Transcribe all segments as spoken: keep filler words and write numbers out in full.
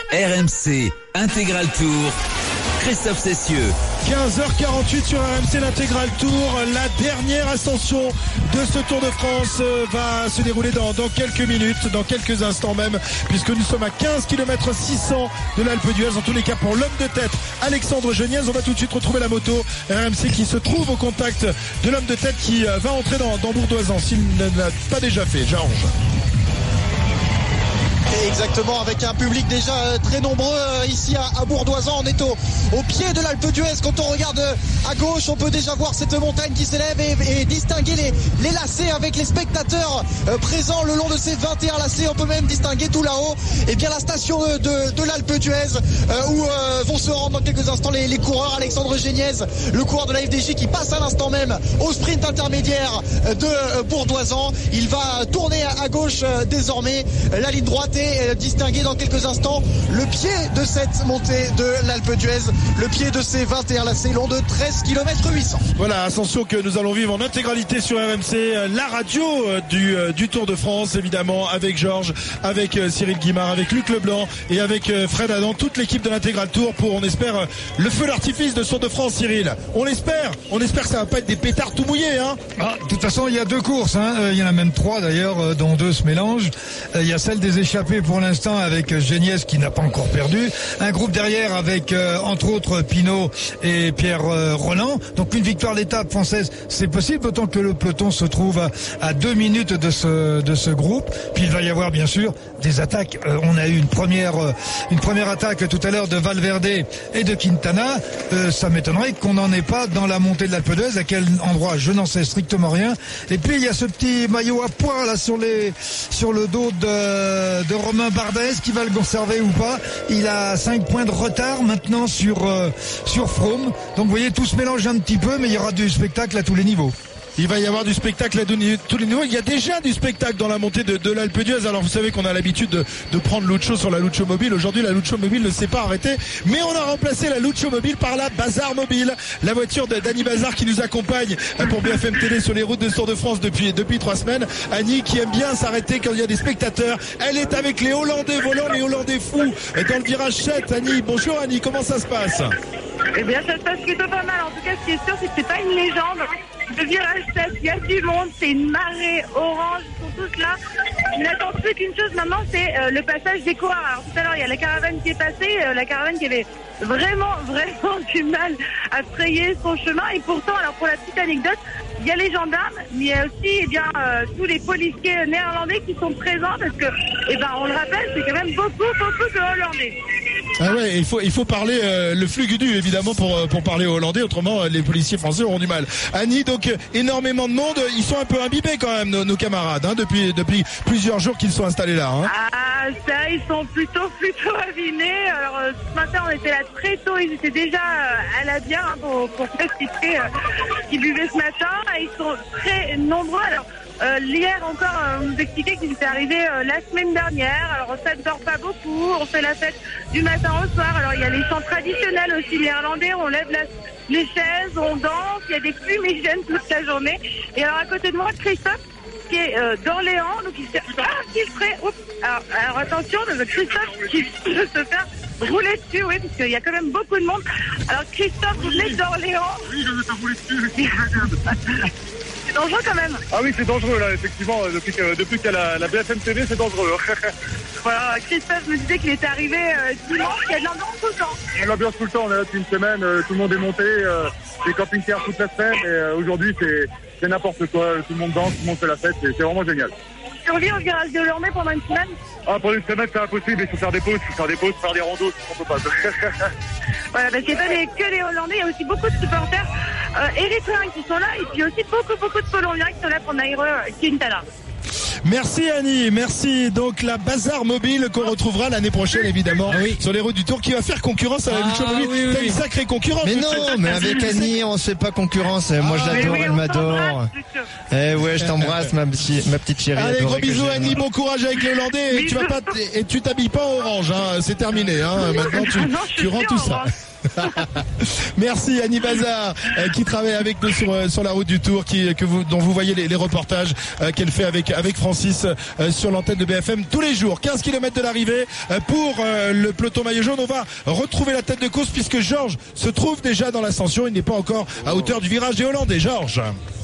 R M C Intégral Tour, Christophe Cessieux. quinze heures quarante-huit sur R M C, l'Intégral Tour. La dernière ascension de ce Tour de France va se dérouler dans, dans quelques minutes, dans quelques instants même, puisque nous sommes à quinze kilomètres six cents de l'Alpe d'Huez. En tous les cas, pour l'homme de tête, Alexandre Geniez, on va tout de suite retrouver la moto R M C qui se trouve au contact de l'homme de tête qui va entrer dans, dans Bourdoisan, s'il ne l'a pas déjà fait. J'arrange. Exactement, avec un public déjà très nombreux ici à Bourdoisan. On est au, au pied de l'Alpe d'Huez. Quand on regarde à gauche, on peut déjà voir cette montagne qui s'élève et, et distinguer les, les lacets avec les spectateurs présents le long de ces vingt et un lacets. On peut même distinguer tout là-haut et bien la station de, de, de l'Alpe d'Huez où euh, vont se rendre dans quelques instants les, les coureurs. Alexandre Geniez, le coureur de la F D J, qui passe à l'instant même au sprint intermédiaire de Bourdoisan. Il va tourner à gauche désormais la ligne droite et distinguer dans quelques instants le pied de cette montée de l'Alpe d'Huez, le pied de ces vingt et un lacets long de treize kilomètres huit cents. Voilà, ascension que nous allons vivre en intégralité sur R M C, la radio du, du Tour de France, évidemment, avec Georges, avec Cyril Guimard, avec Luc Leblanc et avec Fred Adam, toute l'équipe de l'Intégral Tour pour, on espère, le feu d'artifice de ce Tour de France, Cyril. On l'espère, on espère que ça va pas être des pétards tout mouillés, hein. Ah, de toute façon, il y a deux courses, hein. Il y en a même trois d'ailleurs, dont deux se mélangent. Il y a celle des échappés pour l'instant avec Geniez qui n'a pas encore perdu. Un groupe derrière avec euh, entre autres Pinot et Pierre euh, Roland. Donc une victoire d'étape française, c'est possible, autant que le peloton se trouve à, à deux minutes de ce de ce groupe. Puis il va y avoir bien sûr des attaques. Euh, on a eu une première euh, une première attaque tout à l'heure de Valverde et de Quintana. Euh, ça m'étonnerait qu'on n'en ait pas dans la montée de l'Alpe d'Huez. À quel endroit, je n'en sais strictement rien. Et puis il y a ce petit maillot à pois là sur les sur le dos de de Romain Bardet. Est-ce qu'il va le conserver ou pas? Il a cinq points de retard maintenant sur euh, sur Froome. Donc vous voyez, tout se mélange un petit peu, mais il y aura du spectacle à tous les niveaux. Il va y avoir du spectacle à tous les niveaux. Il y a déjà du spectacle dans la montée de, de l'Alpe d'Huez. Alors vous savez qu'on a l'habitude de, de prendre Lucho sur la Lucho Mobile. Aujourd'hui, la Lucho Mobile ne s'est pas arrêtée, mais on a remplacé la Lucho Mobile par la Bazar Mobile, la voiture de d'Annie Bazar qui nous accompagne pour B F M Télé sur les routes de Tour de France depuis depuis trois semaines. Annie qui aime bien s'arrêter quand il y a des spectateurs. Elle est avec les Hollandais volants, les Hollandais fous dans le virage sept. Annie, bonjour Annie, comment ça se passe? Eh bien, ça se passe plutôt pas mal. En tout cas, ce qui est sûr, c'est que c'est pas une légende. Le virage sept, il y a du monde, c'est une marée orange, ils sont tous là. Je n'attends plus qu'une chose maintenant, c'est euh, le passage des coureurs. Alors tout à l'heure, il y a la caravane qui est passée, euh, la caravane qui avait vraiment, vraiment du mal à frayer son chemin. Et pourtant, alors pour la petite anecdote, il y a les gendarmes, mais il y a aussi eh bien, euh, tous les policiers néerlandais qui sont présents parce que, eh ben, on le rappelle, c'est quand même beaucoup, beaucoup de Hollandais. Ah ouais, il faut il faut parler euh, le flugudu évidemment pour pour parler hollandais, autrement euh, les policiers français auront du mal. Annie, donc euh, énormément de monde, ils sont un peu imbibés quand même nos, nos camarades, hein, depuis depuis plusieurs jours qu'ils sont installés là. Hein. Ah ça, ils sont plutôt plutôt avinés. Alors euh, ce matin on était là très tôt, ils étaient déjà euh, à la bière hein, pour pour préciser euh, qu'ils buvaient ce matin. Et ils sont très nombreux. Alors Euh, hier encore, euh, on nous expliquait qu'ils étaient arrivés euh, la semaine dernière. Alors ça ne dort pas beaucoup, on fait la fête du matin au soir. Alors il y a les chants traditionnels aussi néerlandais, on lève la, les chaises, on danse, il y a des fumigènes toute la journée. Et alors à côté de moi, Christophe, qui est euh, d'Orléans, donc il s'est infiltré. Alors, alors attention, Christophe qui veut se faire rouler dessus, oui, parce qu'il y a quand même beaucoup de monde. Alors Christophe, vous venez d'Orléans. Oui, je vais te rouler dessus. C'est dangereux quand même. Ah oui, c'est dangereux là, effectivement. Depuis que depuis qu'il y a la, la B F M T V, c'est dangereux. Voilà, Christophe me disait qu'il était arrivé euh, dimanche, il y a de l'ambiance tout le temps. Il y a de l'ambiance tout le temps, on est là depuis une semaine, euh, tout le monde est monté, euh, des camping-cars toute la semaine, et euh, aujourd'hui c'est, c'est n'importe quoi, tout le monde danse, tout le monde fait la fête, c'est, c'est vraiment génial. Tu reviens au virage de Hollandais pendant une semaine? Ah, pendant une semaine c'est impossible, il faut faire des pauses, il faut faire des pauses, faire des randos, on peut pas. Voilà, parce qu'il n'y a pas les, que les Hollandais, il y a aussi beaucoup de supporters euh, érythréens qui sont là, et puis aussi beaucoup, beaucoup de Colombiens qui sont là pour Nairo Quintana. Merci Annie, merci. Donc la Bazar Mobile qu'on retrouvera l'année prochaine évidemment ah oui. sur les routes du Tour, qui va faire concurrence à la Lucho ah, Mobile. Oui, oui. T'as une sacrée concurrence. Mais non, mais avec Annie on se fait pas concurrence. Moi je l'adore, oui, elle m'adore. Eh ouais, je t'embrasse ma, ma petite chérie. Allez, gros bisous Annie, bon courage avec les Hollandais. Et tu vas pas, et tu t'habilles pas en orange, hein. C'est terminé. Hein. Maintenant tu, non, tu rends tout ça. Merci Annie Bazar euh, qui travaille avec nous sur, euh, sur la route du Tour, qui, que vous, dont vous voyez les, les reportages euh, qu'elle fait avec, avec Francis euh, sur l'antenne de B F M tous les jours. quinze kilomètres de l'arrivée euh, pour euh, le peloton maillot jaune. On va retrouver la tête de course puisque Georges se trouve déjà dans l'ascension. Il n'est pas encore à hauteur du virage des Hollandais. Georges.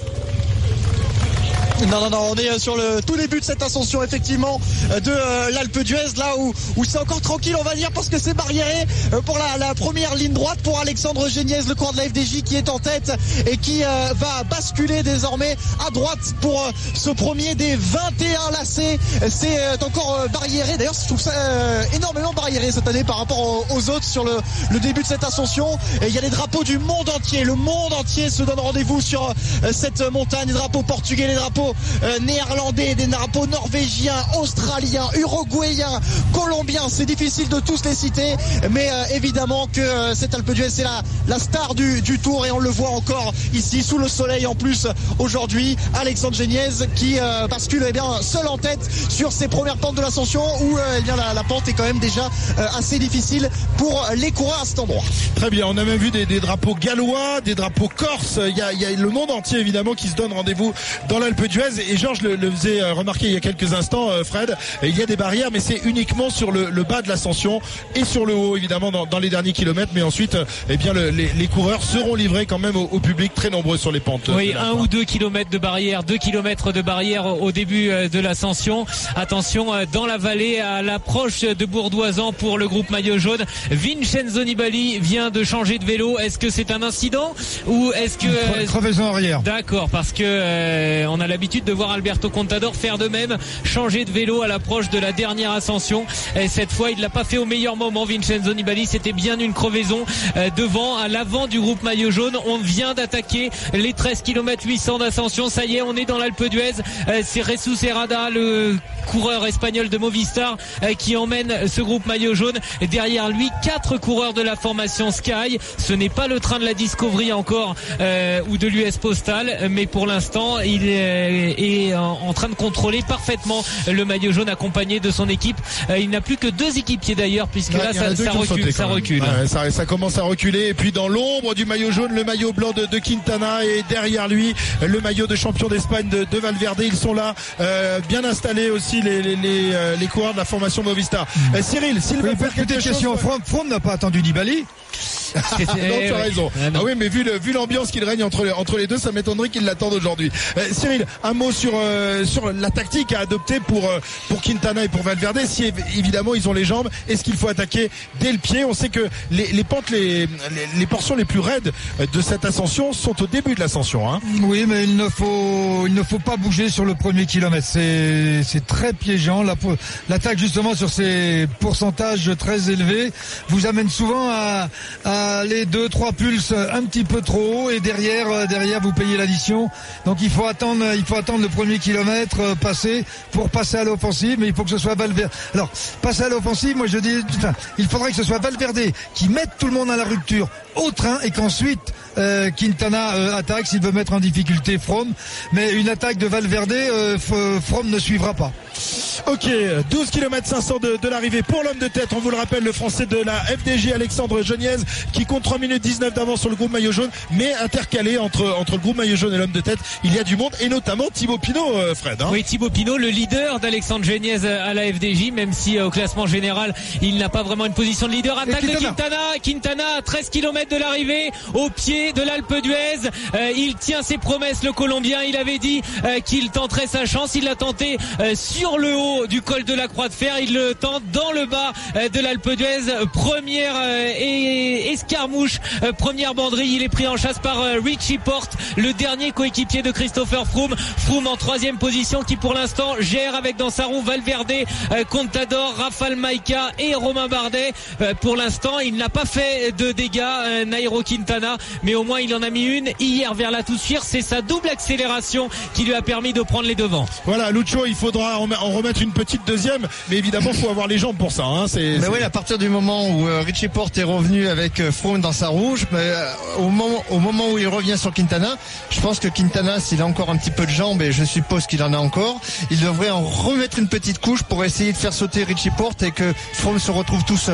Non, non, non, on est sur le tout début de cette ascension, effectivement, de euh, l'Alpe d'Huez, là où, où c'est encore tranquille, on va dire, parce que c'est barriéré euh, pour la, la première ligne droite pour Alexandre Géniez, le coureur de la F D J qui est en tête et qui euh, va basculer désormais à droite pour euh, ce premier des vingt et un lacets. C'est euh, encore euh, barriéré. D'ailleurs, je trouve ça euh, énormément barriéré cette année par rapport aux, aux autres sur le, le début de cette ascension. Et il y a les drapeaux du monde entier. Le monde entier se donne rendez-vous sur euh, cette montagne. Les drapeaux portugais, les drapeaux Euh, néerlandais, des drapeaux norvégiens, australiens, uruguayens, colombiens. C'est difficile de tous les citer, mais euh, évidemment que euh, cette Alpe d'Huez, c'est la, la star du, du Tour, et on le voit encore ici sous le soleil en plus aujourd'hui. Alexandre Géniez qui euh, bascule eh bien seul en tête sur ses premières pentes de l'ascension, où euh, eh bien la, la pente est quand même déjà euh, assez difficile pour les coureurs à cet endroit. Très bien, on a même vu des, des drapeaux gallois, des drapeaux corses. Il y a, il y a le monde entier évidemment qui se donne rendez-vous dans l'Alpe d'Huez. Et Georges le, le faisait remarquer il y a quelques instants, Fred, il y a des barrières, mais c'est uniquement sur le, le bas de l'ascension et sur le haut évidemment dans, dans les derniers kilomètres. Mais ensuite, eh bien le, les, les coureurs seront livrés quand même au, au public, très nombreux sur les pentes. Oui, un ou deux kilomètres de barrière, deux kilomètres de barrière au début de l'ascension. Attention, dans la vallée, à l'approche de Bourdoisan pour le groupe maillot jaune, Vincenzo Nibali vient de changer de vélo. Est-ce que c'est un incident ou est-ce que Une crevaison arrière? D'accord, parce que euh, on a l'habitude de voir Alberto Contador faire de même, changer de vélo à l'approche de la dernière ascension. Et cette fois, il l'a pas fait au meilleur moment. Vincenzo Nibali, c'était bien une crevaison euh, devant, à l'avant du groupe maillot jaune. On vient d'attaquer les treize kilomètres huit cents d'ascension. Ça y est, on est dans l'Alpe d'Huez. Euh, c'est Jesus Herrada, le coureur espagnol de Movistar, euh, qui emmène ce groupe maillot jaune. Derrière lui, quatre coureurs de la formation Sky. Ce n'est pas le train de la Discovery encore euh, ou de l'U S Postal, mais pour l'instant, il est, est en, en train de contrôler parfaitement le maillot jaune accompagné de son équipe. Euh, il n'a plus que deux équipiers d'ailleurs, puisque ouais, là ça, ça recule, ça recule. Ouais, ça, ça commence à reculer. Et puis dans l'ombre du maillot jaune, le maillot blanc de, de Quintana, et derrière lui le maillot de champion d'Espagne de, de Valverde. Ils sont là, euh, bien installés aussi les, les, les, euh, les coureurs de la formation Movistar. Euh, Cyril, s'il oui, veut faire quelque question, chose, Froome, Froome n'a pas attendu Nibali. non, tu as raison. Ah, ah oui, mais vu, le, vu l'ambiance qu'il règne entre les, entre les deux, ça m'étonnerait qu'ils l'attendent aujourd'hui. Euh, Cyril, un mot sur euh, sur la tactique à adopter pour euh, pour Quintana et pour Valverde. Si évidemment ils ont les jambes, est-ce qu'il faut attaquer dès le pied? On sait que les, les pentes, les, les les portions les plus raides de cette ascension sont au début de l'ascension. Hein. Oui, mais il ne faut il ne faut pas bouger sur le premier kilomètre. C'est c'est très piégeant. La, l'attaque justement sur ces pourcentages très élevés vous amène souvent à, à aller deux trois pulses un petit peu trop haut, et derrière derrière vous payez l'addition. Donc il faut attendre il faut attendre le premier kilomètre passé pour passer à l'offensive, mais il faut que ce soit Valverde. Alors passer à l'offensive, moi je dis enfin, il faudrait que ce soit Valverde qui mette tout le monde à la rupture au train, et qu'ensuite euh, Quintana euh, attaque s'il veut mettre en difficulté Froome. Mais une attaque de Valverde, euh, Froome ne suivra pas. Ok, douze kilomètres cinq cents de, de l'arrivée pour l'homme de tête. On vous le rappelle, le français de la F D J, Alexandre Géniez, qui compte trois minutes dix-neuf d'avance sur le groupe maillot jaune, mais intercalé entre, entre le groupe maillot jaune et l'homme de tête, il y a du monde, et notamment Thibaut Pinot, euh, Fred. Hein. Oui, Thibaut Pinot, le leader d'Alexandre Géniez à la F D J, même si euh, au classement général, il n'a pas vraiment une position de leader. Attaque de Quintana, Quintana à treize kilomètres de l'arrivée, au pied de l'Alpe d'Huez. Euh, il tient ses promesses, le Colombien. Il avait dit euh, qu'il tenterait sa chance. Il l'a tenté euh, sur le haut du col de la Croix de Fer. Il le tente dans le bas euh, de l'Alpe d'Huez. Première euh, et escarmouche, euh, première banderille. Il est pris en chasse par euh, Richie Porte, le dernier coéquipier de Christopher Froome. Froome en troisième position, qui pour l'instant gère avec dans sa roue Valverde, euh, Contador, Rafal Maïka et Romain Bardet. Euh, pour l'instant, il n'a pas fait de dégâts, euh, Nairo Quintana, mais au moins il en a mis une hier vers la Toussuire. C'est sa double accélération qui lui a permis de prendre les devants. Voilà, Lucho, il faudra en remettre une petite deuxième, mais évidemment il faut avoir les jambes pour ça. Hein. C'est, mais c'est... oui, à partir du moment où euh, Richie Porte est revenu avec euh, Froome dans sa rouge, mais, euh, au, moment, au moment où il revient sur Quintana, je pense que Quintana, s'il a encore un petit peu de jambes, et je suppose qu'il en a encore, il devrait en remettre une petite couche pour essayer de faire sauter Richie Porte et que Froome se retrouve tout seul.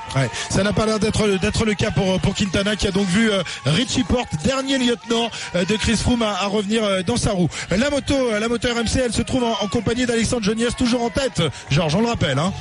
Ouais, ça n'a pas l'air d'être d'être le cas pour pour Quintana, qui a donc vu euh, Richie Porte, dernier lieutenant euh, de Chris Froome, à, à revenir euh, dans sa roue. La moto, euh, la moto R M C, elle se trouve en, en compagnie d'Alexandre Geniez, toujours en tête. Georges, on le rappelle, hein.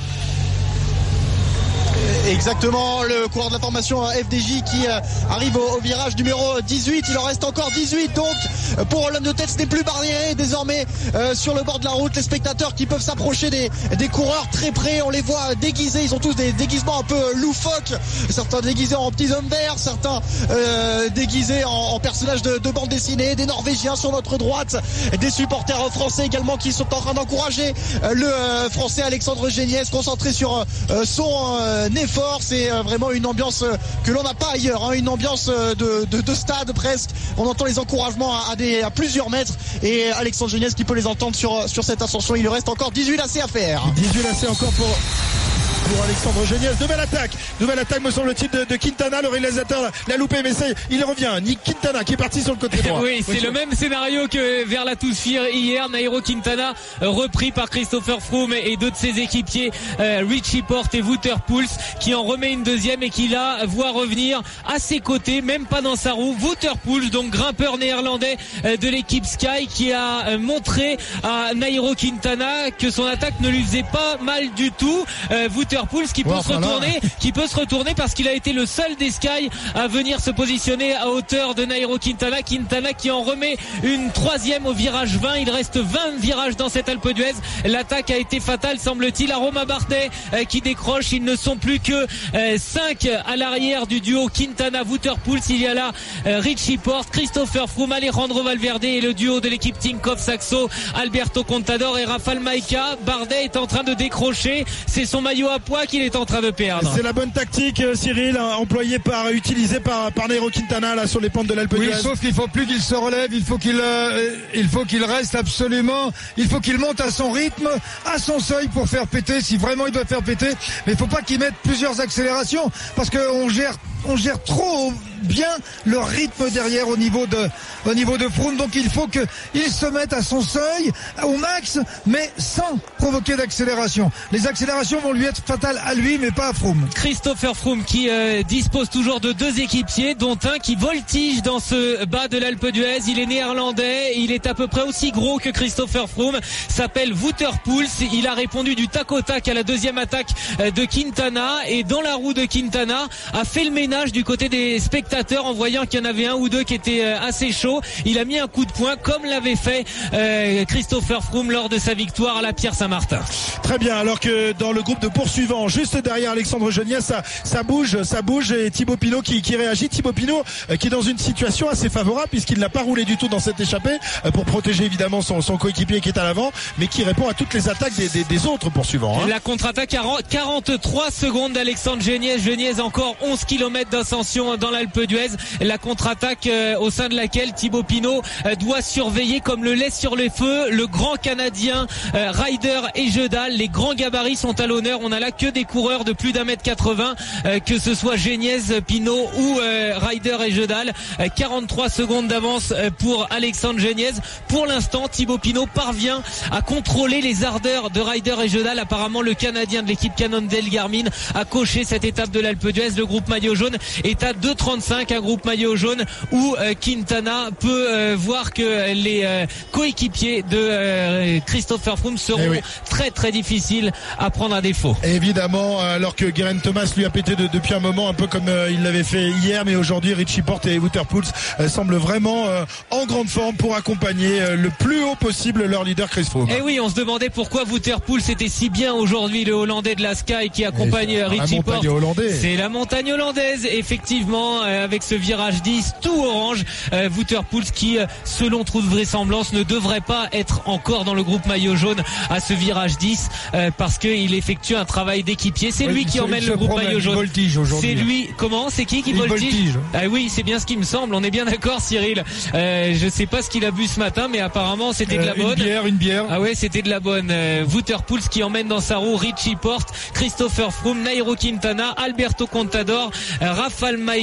Exactement, le coureur de la formation F D J qui euh, arrive au, au virage numéro dix-huit. Il en reste encore dix-huit, donc pour l'homme de tête, ce n'est plus barriéré désormais euh, sur le bord de la route. Les spectateurs qui peuvent s'approcher des, des coureurs très près, on les voit déguisés, ils ont tous des déguisements un peu loufoques, certains déguisés en petits hommes verts, certains euh, déguisés en, en personnages de, de bande dessinée, des Norvégiens sur notre droite, des supporters français également qui sont en train d'encourager euh, le euh, français Alexandre Geniez, concentré sur euh, son euh, effort. C'est vraiment une ambiance que l'on n'a pas ailleurs, hein, une ambiance de, de, de stade presque. On entend les encouragements à, à, des, à plusieurs mètres, et Alexandre Geniez qui peut les entendre sur, sur cette ascension. Il lui reste encore dix-huit lacets à faire. dix-huit lacets encore pour... pour Alexandre Geniez. Nouvelle attaque, nouvelle attaque me semble-t-il de, de Quintana. Le réalisateur l'a loupé, mais c'est, il revient. Nick Quintana qui est parti sur le côté droit. Oui, c'est oui, le même scénario que vers la Toussaint hier. Nairo Quintana repris par Christopher Froome et deux de ses équipiers, euh, Richie Porte et Wouter Poels, qui en remet une deuxième et qui la voit revenir à ses côtés, même pas dans sa roue. Wouter Poels, donc grimpeur néerlandais euh, de l'équipe Sky, qui a euh, montré à Nairo Quintana que son attaque ne lui faisait pas mal du tout. Euh, Wouter Poels qui peut ouais, se retourner, qui peut se retourner parce qu'il a été le seul des Sky à venir se positionner à hauteur de Nairo Quintana. Quintana qui en remet une troisième au virage vingt. Il reste vingt virages dans cette Alpe d'Huez. L'attaque a été fatale, semble-t-il, à Romain Bardet euh, qui décroche. Ils ne sont plus que euh, cinq à l'arrière du duo Quintana Wouter Poels. Il y a là euh, Richie Porte, Christopher Froome, Alejandro Valverde et le duo de l'équipe Tinkoff Saxo, Alberto Contador et Rafał Majka. Bardet est en train de décrocher. C'est son maillot à poids qu'il est en train de perdre. C'est la bonne tactique, Cyril, hein, employée par, utilisée par, par Nairo Quintana là sur les pentes de l'Alpe d'Huez. Oui, sauf qu'il faut plus qu'il se relève, il faut qu'il, euh, il faut qu'il reste absolument, il faut qu'il monte à son rythme, à son seuil pour faire péter, si vraiment il doit faire péter. Mais il faut pas qu'il mette plusieurs accélérations, parce qu'on gère, on gère trop bien le rythme derrière au niveau de, au niveau de Froome. Donc il faut qu'il se mette à son seuil, au max, mais sans provoquer d'accélération. Les accélérations vont lui être fatales à lui, mais pas à Froome. Christopher Froome qui euh, dispose toujours de deux équipiers, dont un qui voltige dans ce bas de l'Alpe d'Huez. Il est néerlandais, il est à peu près aussi gros que Christopher Froome, s'appelle Wouter Poels. Il a répondu du tac au tac à la deuxième attaque euh, de Quintana, et dans la roue de Quintana a fait le ménage du côté des spectateurs en voyant qu'il y en avait un ou deux qui étaient euh, assez chauds. Il a mis un coup de poing comme l'avait fait euh, Christopher Froome lors de sa victoire à la Pierre-Saint-Martin. Très bien, alors que dans le groupe de poursuivants, juste derrière Alexandre Geniez, ça, ça bouge, ça bouge, et Thibaut Pinot qui, qui réagit. Thibaut Pinot euh, qui est dans une situation assez favorable puisqu'il n'a pas roulé du tout dans cette échappée euh, pour protéger évidemment son, son coéquipier qui est à l'avant, mais qui répond à toutes les attaques des, des, des autres poursuivants. Hein. La contre-attaque à quarante-trois secondes d'Alexandre Geniez. Geniez encore onze kilomètres d'ascension dans l'Alpe d'Huez. La contre-attaque euh, au sein de laquelle Thibaut Pinot euh, doit surveiller comme le lait sur les feux le grand Canadien euh, Ryder et Jedal. Les grands gabarits sont à l'honneur. On a là que des coureurs de plus d'un mètre quatre-vingts, euh, que ce soit Geniez, Pinot ou euh, Ryder et Jedal. Euh, quarante-trois secondes d'avance euh, pour Alexandre Geniez. Pour l'instant, Thibaut Pinot parvient à contrôler les ardeurs de Ryder et Jedal. Apparemment, le Canadien de l'équipe Cannondale Garmin a coché cette étape de l'Alpe d'Huez. Le groupe maillot jaune est à deux trente-cinq, un groupe maillot jaune où euh, Quintana peut euh, voir que les euh, coéquipiers de euh, Christopher Froome seront eh oui. très très difficiles à prendre à défaut. Évidemment, alors que Geraint Thomas lui a pété de, depuis un moment, un peu comme euh, il l'avait fait hier, mais aujourd'hui Richie Porte et Wouter Poels euh, semblent vraiment euh, en grande forme pour accompagner euh, le plus haut possible leur leader Chris Froome. Et oui, on se demandait pourquoi Wouter Poels était si bien aujourd'hui, le Hollandais de la Sky qui accompagne Richie Porte. C'est la montagne hollandaise, effectivement, euh, avec ce virage dix tout orange. euh, Wouter Poels qui, euh, selon toute vraisemblance, ne devrait pas être encore dans le groupe maillot jaune à ce virage dix, euh, parce qu'il effectue un travail d'équipier. C'est oui, lui qui emmène le groupe maillot jaune. C'est lui. Comment? C'est qui qui voltige, voltige Ah oui, c'est bien ce qui me semble. On est bien d'accord, Cyril. Euh, je sais pas ce qu'il a bu ce matin, mais apparemment c'était euh, de la bonne. Une bière, une bière. Ah ouais, c'était de la bonne. Euh, Wouter Poels qui emmène dans sa roue Richie Porte, Christopher Froome, Nairo Quintana, Alberto Contador, euh, Rafał Majka,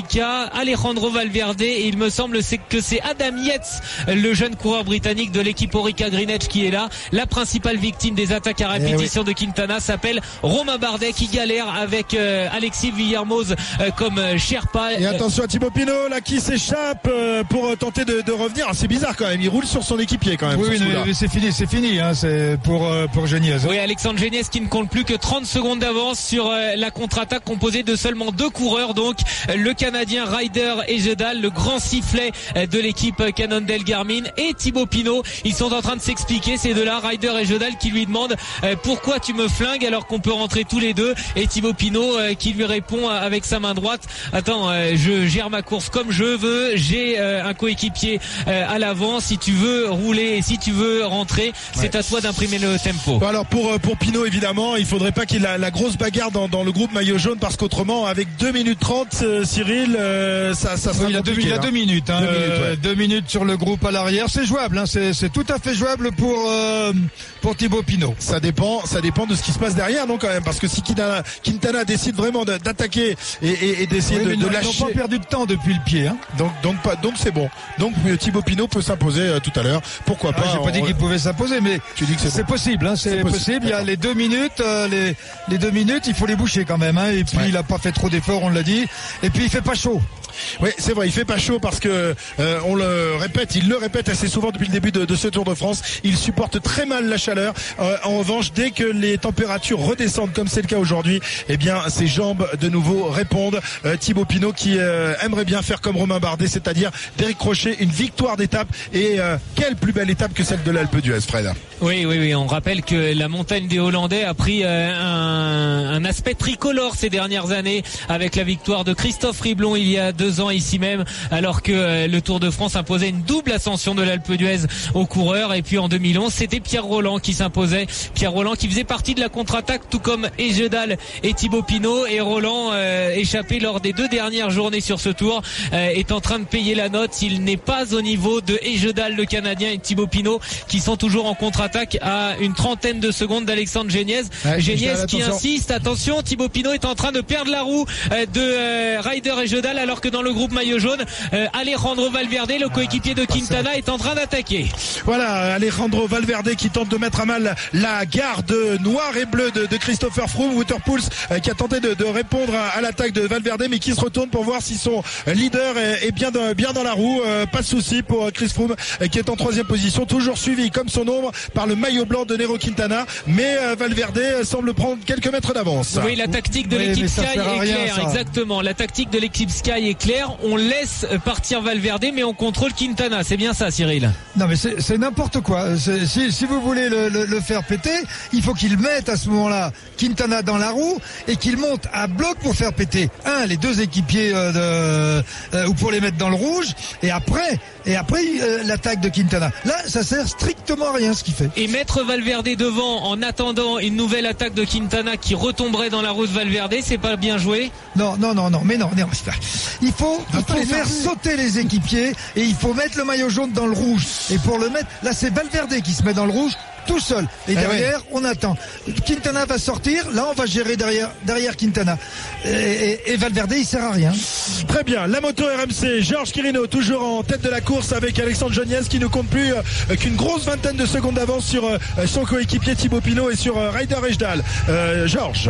Alejandro Valverde et il me semble que c'est Adam Yates, le jeune coureur britannique de l'équipe Orica Greenwich qui est là. La principale victime des attaques à répétition eh oui. de Quintana s'appelle Romain Bardet qui galère avec euh, Alexis Villermoz euh, comme euh, Sherpa. Et attention à Thibaut Pinot là qui s'échappe euh, pour tenter de, de revenir. C'est bizarre quand même, il roule sur son équipier quand même. Oui, mais, mais c'est fini, c'est fini, hein, c'est pour euh, pour Geniez. Oui, Alexandre Geniez qui ne compte plus que trente secondes d'avance sur euh, la contre-attaque composée de seulement deux coureurs, donc euh, le Canadien Ryder Ejedal, le grand sifflet euh, de l'équipe euh, Cannondale Garmin, et Thibaut Pinot. Ils sont en train de s'expliquer ces deux-là. Ryder Ejedal qui lui demande euh, pourquoi tu me flingues alors qu'on peut rentrer tous les deux, et Thibaut Pinot euh, qui lui répond euh, avec sa main droite, attends, euh, je gère ma course comme je veux, j'ai euh, un coéquipier euh, à l'avant, si tu veux rouler et si tu veux rentrer, c'est ouais. à toi d'imprimer le tempo. Bon, alors pour pour Pinot évidemment, il faudrait pas qu'il ait la, la grosse bagarre dans, dans le groupe maillot jaune, parce qu'autrement avec deux minutes trente, euh, Cyril, euh, ça ça sera oui, il a deux, il a deux minutes, hein, deux, minutes euh, deux minutes sur le groupe à l'arrière, c'est jouable, hein, c'est c'est tout à fait jouable pour euh, pour Thibaut Pinot. Ça dépend, ça dépend de ce qui se passe derrière, non quand même, parce que si Quintana, Quintana décide vraiment d'attaquer et, et, et d'essayer oui, de, de lâcher. Ils n'ont pas perdu de temps depuis le pied, hein. Donc donc pas donc c'est bon. Donc Thibaut Pinot peut s'imposer euh, tout à l'heure. Pourquoi pas? Ah, j'ai pas dit on... qu'il pouvait s'imposer, mais tu dis que c'est, c'est bon. possible, hein, c'est, c'est possible. possible. Il y a les deux minutes, euh, les les deux minutes, il faut les boucher quand même, hein. Et puis ouais. il a pas fait trop d'efforts, on l'a dit. Et puis il fait pas chaud. Oui, c'est vrai, il fait pas chaud parce que euh, on le répète, il le répète assez souvent depuis le début de, de ce Tour de France. Il supporte très mal la chaleur. Euh, en revanche, dès que les températures redescendent, comme c'est le cas aujourd'hui, eh bien, ses jambes de nouveau répondent. Euh, Thibaut Pinot qui euh, aimerait bien faire comme Romain Bardet, c'est-à-dire décrocher une victoire d'étape. Et euh, quelle plus belle étape que celle de l'Alpe d'Huez, Fred. Oui, oui, oui. On rappelle que la montagne des Hollandais a pris euh, un, un aspect tricolore ces dernières années avec la victoire de Christophe Riblon il y a deux ans ici même, alors que euh, le Tour de France imposait une double ascension de l'Alpe d'Huez aux coureurs. Et puis en deux mille onze, c'était Pierre Roland qui s'imposait. Pierre Roland qui faisait partie de la contre-attaque, tout comme Ejedal et Thibaut Pinot. Et Roland, euh, échappé lors des deux dernières journées sur ce Tour, euh, est en train de payer la note. Il n'est pas au niveau de Ejedal, le Canadien, et Thibaut Pinot, qui sont toujours en contre-attaque à une trentaine de secondes d'Alexandre Geniez. Ouais, Geniez qui insiste, attention, Thibaut Pinot est en train de perdre la roue euh, de euh, Ryder Ejedal, alors que dans le groupe maillot jaune, euh, Alejandro Valverde, le coéquipier de Quintana, est en train d'attaquer. Voilà, Alejandro Valverde qui tente de mettre à mal la garde noire et bleue de, de Christopher Froome. Wouterpoels euh, qui a tenté de, de répondre à, à l'attaque de Valverde, mais qui se retourne pour voir si son leader est, est bien, de, bien dans la roue. Euh, pas de souci pour Chris Froome euh, qui est en troisième position, toujours suivi comme son ombre par le maillot blanc de Nairo Quintana, mais euh, Valverde semble prendre quelques mètres d'avance. Oui, la tactique de oui, l'équipe Sky est rien, claire, ça. Exactement. La tactique de l'équipe Sky est claire. On laisse partir Valverde, mais on contrôle Quintana. C'est bien ça, Cyril? Non, mais c'est, c'est n'importe quoi. C'est, si, si vous voulez le, le, le faire péter, il faut qu'il mette à ce moment-là Quintana dans la roue et qu'il monte à bloc pour faire péter un, les deux équipiers euh, de, euh, ou pour les mettre dans le rouge, et après, et après euh, l'attaque de Quintana. Là, ça sert strictement à rien ce qu'il fait. Et mettre Valverde devant en attendant une nouvelle attaque de Quintana qui retomberait dans la roue de Valverde, c'est pas bien joué? Non, non, non, non, mais non, non il faut, il faut faire sauter les équipiers et il faut mettre le maillot jaune dans le rouge. Et pour le mettre, là c'est Valverde qui se met dans le rouge tout seul. Et eh derrière, oui. on attend. Quintana va sortir. Là, on va gérer derrière, derrière Quintana. Et, et, et Valverde, il sert à rien. Très bien. La moto R M C, Georges Quirino, toujours en tête de la course avec Alexandre Geniez qui ne compte plus euh, qu'une grosse vingtaine de secondes d'avance sur euh, son coéquipier Thibaut Pinot et sur euh, Ryder Ejdal. Euh, Georges.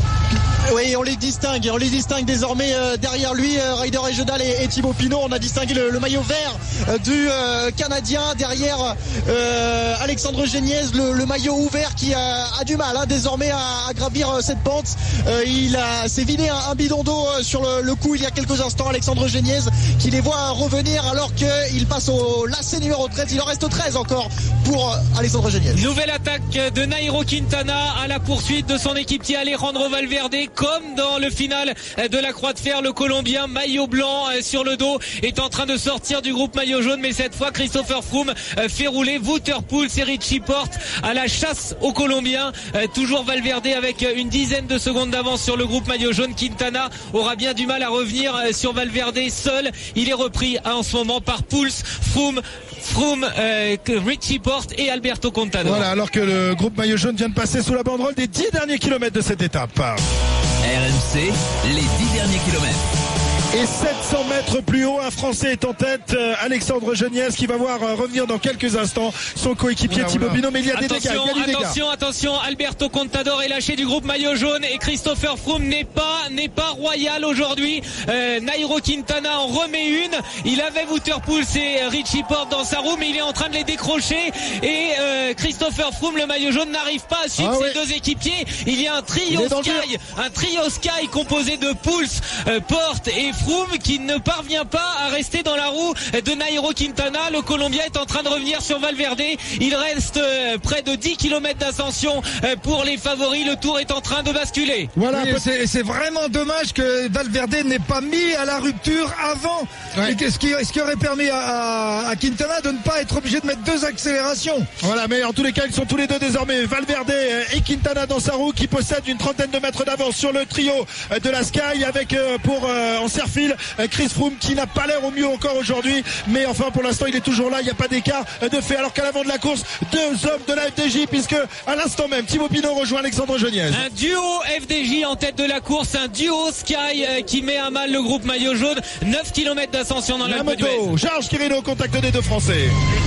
Oui, on les distingue, on les distingue désormais euh, derrière lui, euh, Ryder Ejedal et, et Thibaut Pinot. On a distingué le, le maillot vert euh, du euh, Canadien derrière euh, Alexandre Geniez, le, le maillot ouvert qui a, a du mal hein, désormais à, à gravir euh, cette pente. Euh, il a s'est vidé un, un bidon d'eau euh, sur le, le cou il y a quelques instants. Alexandre Geniez qui les voit revenir alors qu'il passe au lacet numéro treize. Il en reste treize encore pour euh, Alexandre Geniez. Nouvelle attaque de Nairo Quintana à la poursuite de son équipier Alejandro Valverde. Comme dans le final de la Croix de Fer, le Colombien maillot blanc sur le dos est en train de sortir du groupe maillot jaune, mais cette fois Christopher Froome fait rouler Wouterpoels et Richie Porte à la chasse aux Colombiens. Toujours Valverde avec une dizaine de secondes d'avance sur le groupe maillot jaune. Quintana aura bien du mal à revenir sur Valverde seul. Il est repris en ce moment par Pouls, Froome, Froome, euh, Richie Porte et Alberto Contador. Voilà, alors que le groupe maillot jaune vient de passer sous la banderole des dix derniers kilomètres de cette étape. R M C, les dix derniers kilomètres. Et sept cents mètres plus haut, un Français est en tête, Alexandre Geniez, qui va voir revenir dans quelques instants son coéquipier Thibaut Pinot. Mais il y a des dégâts. Attention, Il y a des dégâts. attention, attention, Alberto Contador est lâché du groupe maillot jaune et Christopher Froome n'est pas, n'est pas royal aujourd'hui. Euh, Nairo Quintana en remet une. Il avait Wouterpool et Richie Porte dans sa roue, mais il est en train de les décrocher. Et euh, Christopher Froome, le maillot jaune, n'arrive pas à suivre ah ses ouais. deux équipiers. Il y a un trio Sky, un trio Sky composé de Pouls, euh, Porte et Froome qui ne parvient pas à rester dans la roue de Nairo Quintana. Le Colombien est en train de revenir sur Valverde. Il reste euh, près de dix kilomètres d'ascension euh, pour les favoris. Le tour est en train de basculer. Voilà, oui, c'est, c'est vraiment dommage que Valverde n'ait pas mis à la rupture avant. Ouais. Et ce, qui, ce qui aurait permis à, à Quintana de ne pas être obligé de mettre deux accélérations. Voilà, mais en tous les cas, ils sont tous les deux désormais, Valverde et Quintana dans sa roue, qui possède une trentaine de mètres d'avance sur le trio de la Sky, avec euh, pour euh, en serre-file Chris Froome, qui n'a pas l'air au mieux encore aujourd'hui, mais enfin pour l'instant il est toujours là, il n'y a pas d'écart de fait, alors qu'à l'avant de la course, deux hommes de la F D J, puisque à l'instant même Thibaut Pinot rejoint Alexandre Geniez. Un duo F D J en tête de la course, un duo Sky euh, qui met à mal le groupe maillot jaune. Neuf kilomètres d'ascension dans la l'Alpe d'Huez. Georges Quirino au contact des deux Français.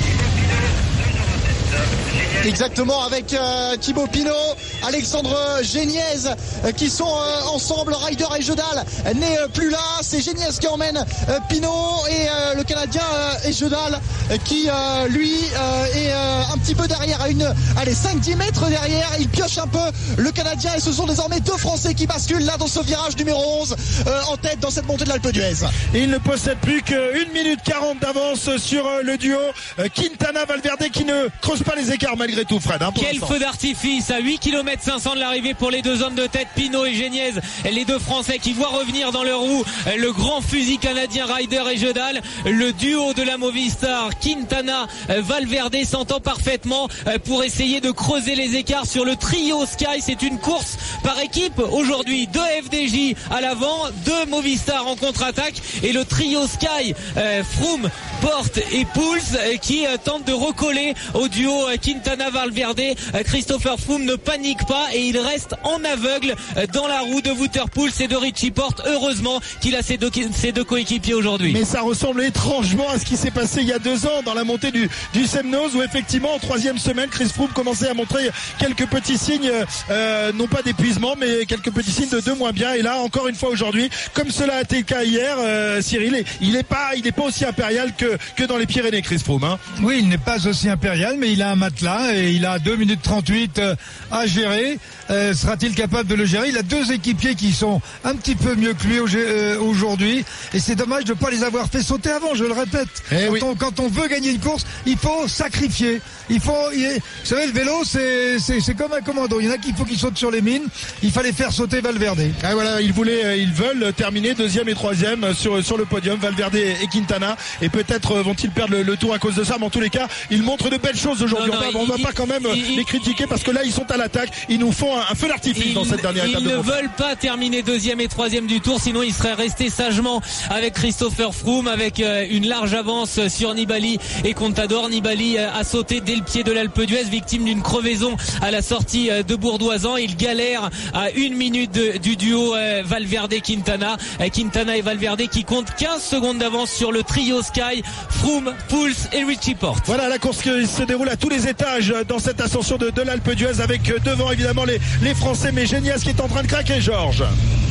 Exactement, avec euh, Thibaut Pinot, Alexandre Geniez euh, qui sont euh, ensemble. Ryder et Ejedal n'est euh, plus là. C'est Geniez qui emmène euh, Pinot et euh, le Canadien euh, Ejedal euh, qui euh, lui euh, est euh, un petit peu derrière, à une allez cinq dix mètres derrière. Il pioche un peu le Canadien et ce sont désormais deux Français qui basculent là dans ce virage numéro onze euh, en tête dans cette montée de l'Alpe d'Huez. Il ne possède plus qu'une minute quarante d'avance sur euh, le duo euh, Quintana-Valverde, qui ne creuse pas les écarts malgré tout, Fred, hein, quel feu d'artifice à huit kilomètres cinq cents de l'arrivée pour les deux hommes de tête, Pinot et Geniez, les deux Français qui voient revenir dans leur roue le grand fusil canadien Ryder et Ejedal. Le duo de la Movistar, Quintana Valverde, s'entend parfaitement pour essayer de creuser les écarts sur le trio Sky. C'est une course par équipe aujourd'hui, deux F D J à l'avant, deux Movistar en contre-attaque et le trio Sky, euh, Froome, Porte et Pouls euh, qui euh, tente de recoller au duo euh, Quintana Valverde. Christopher Froome ne panique pas et il reste en aveugle dans la roue de Wouterpool et de Richie Porte. Heureusement qu'il a ses deux, ses deux coéquipiers aujourd'hui. Mais ça ressemble étrangement à ce qui s'est passé il y a deux ans dans la montée du, du Semnoz, où effectivement en troisième semaine Chris Froome commençait à montrer quelques petits signes, euh, non pas d'épuisement, mais quelques petits signes de deux moins bien. Et là encore une fois aujourd'hui, comme cela a été le cas hier, euh, Cyril, il n'est pas, il n'est pas aussi impérial que, que dans les Pyrénées, Chris Froome. Hein. Oui, il n'est pas aussi impérial, mais il a un matelas et il a deux minutes trente-huit à gérer. Euh, sera-t-il capable de le gérer? Il a deux équipiers qui sont un petit peu mieux que lui euh, aujourd'hui, et c'est dommage de ne pas les avoir fait sauter avant, je le répète. Eh quand, oui. on, quand on veut gagner une course, il faut sacrifier. Il faut, il est, vous savez, le vélo, c'est, c'est, c'est comme un commando. Il y en a qui faut qu'ils sautent sur les mines. Il fallait faire sauter Valverde. Ah, voilà, ils voulaient, ils veulent terminer deuxième et troisième sur, sur le podium, Valverde et Quintana, et peut-être vont-ils perdre le, le tour à cause de ça, mais en tous les cas, ils montrent de belles choses aujourd'hui. Non, non, on va, on va pas quand même il, les critiquer, parce que là, ils sont à l'attaque. Ils nous font un, un feu d'artifice il, dans cette dernière étape. Ils ne veulent pas terminer deuxième et troisième du tour, sinon ils seraient restés sagement avec Christopher Froome, avec euh, une large avance sur Nibali et Contador. Nibali euh, a sauté dès le pied de l'Alpe d'Huez, victime d'une crevaison à la sortie euh, de Bourdoisan. Il galère à une minute de, du duo euh, Valverde-Quintana. Euh, Quintana et Valverde qui comptent quinze secondes d'avance sur le trio Sky, Froome, Pouls et Richie Porte. Voilà la course qui se déroule à tous les étages dans cette ascension de, de l'Alpe d'Huez, avec devant évidemment les, les Français, mais Geniez qui est en train de craquer, Georges.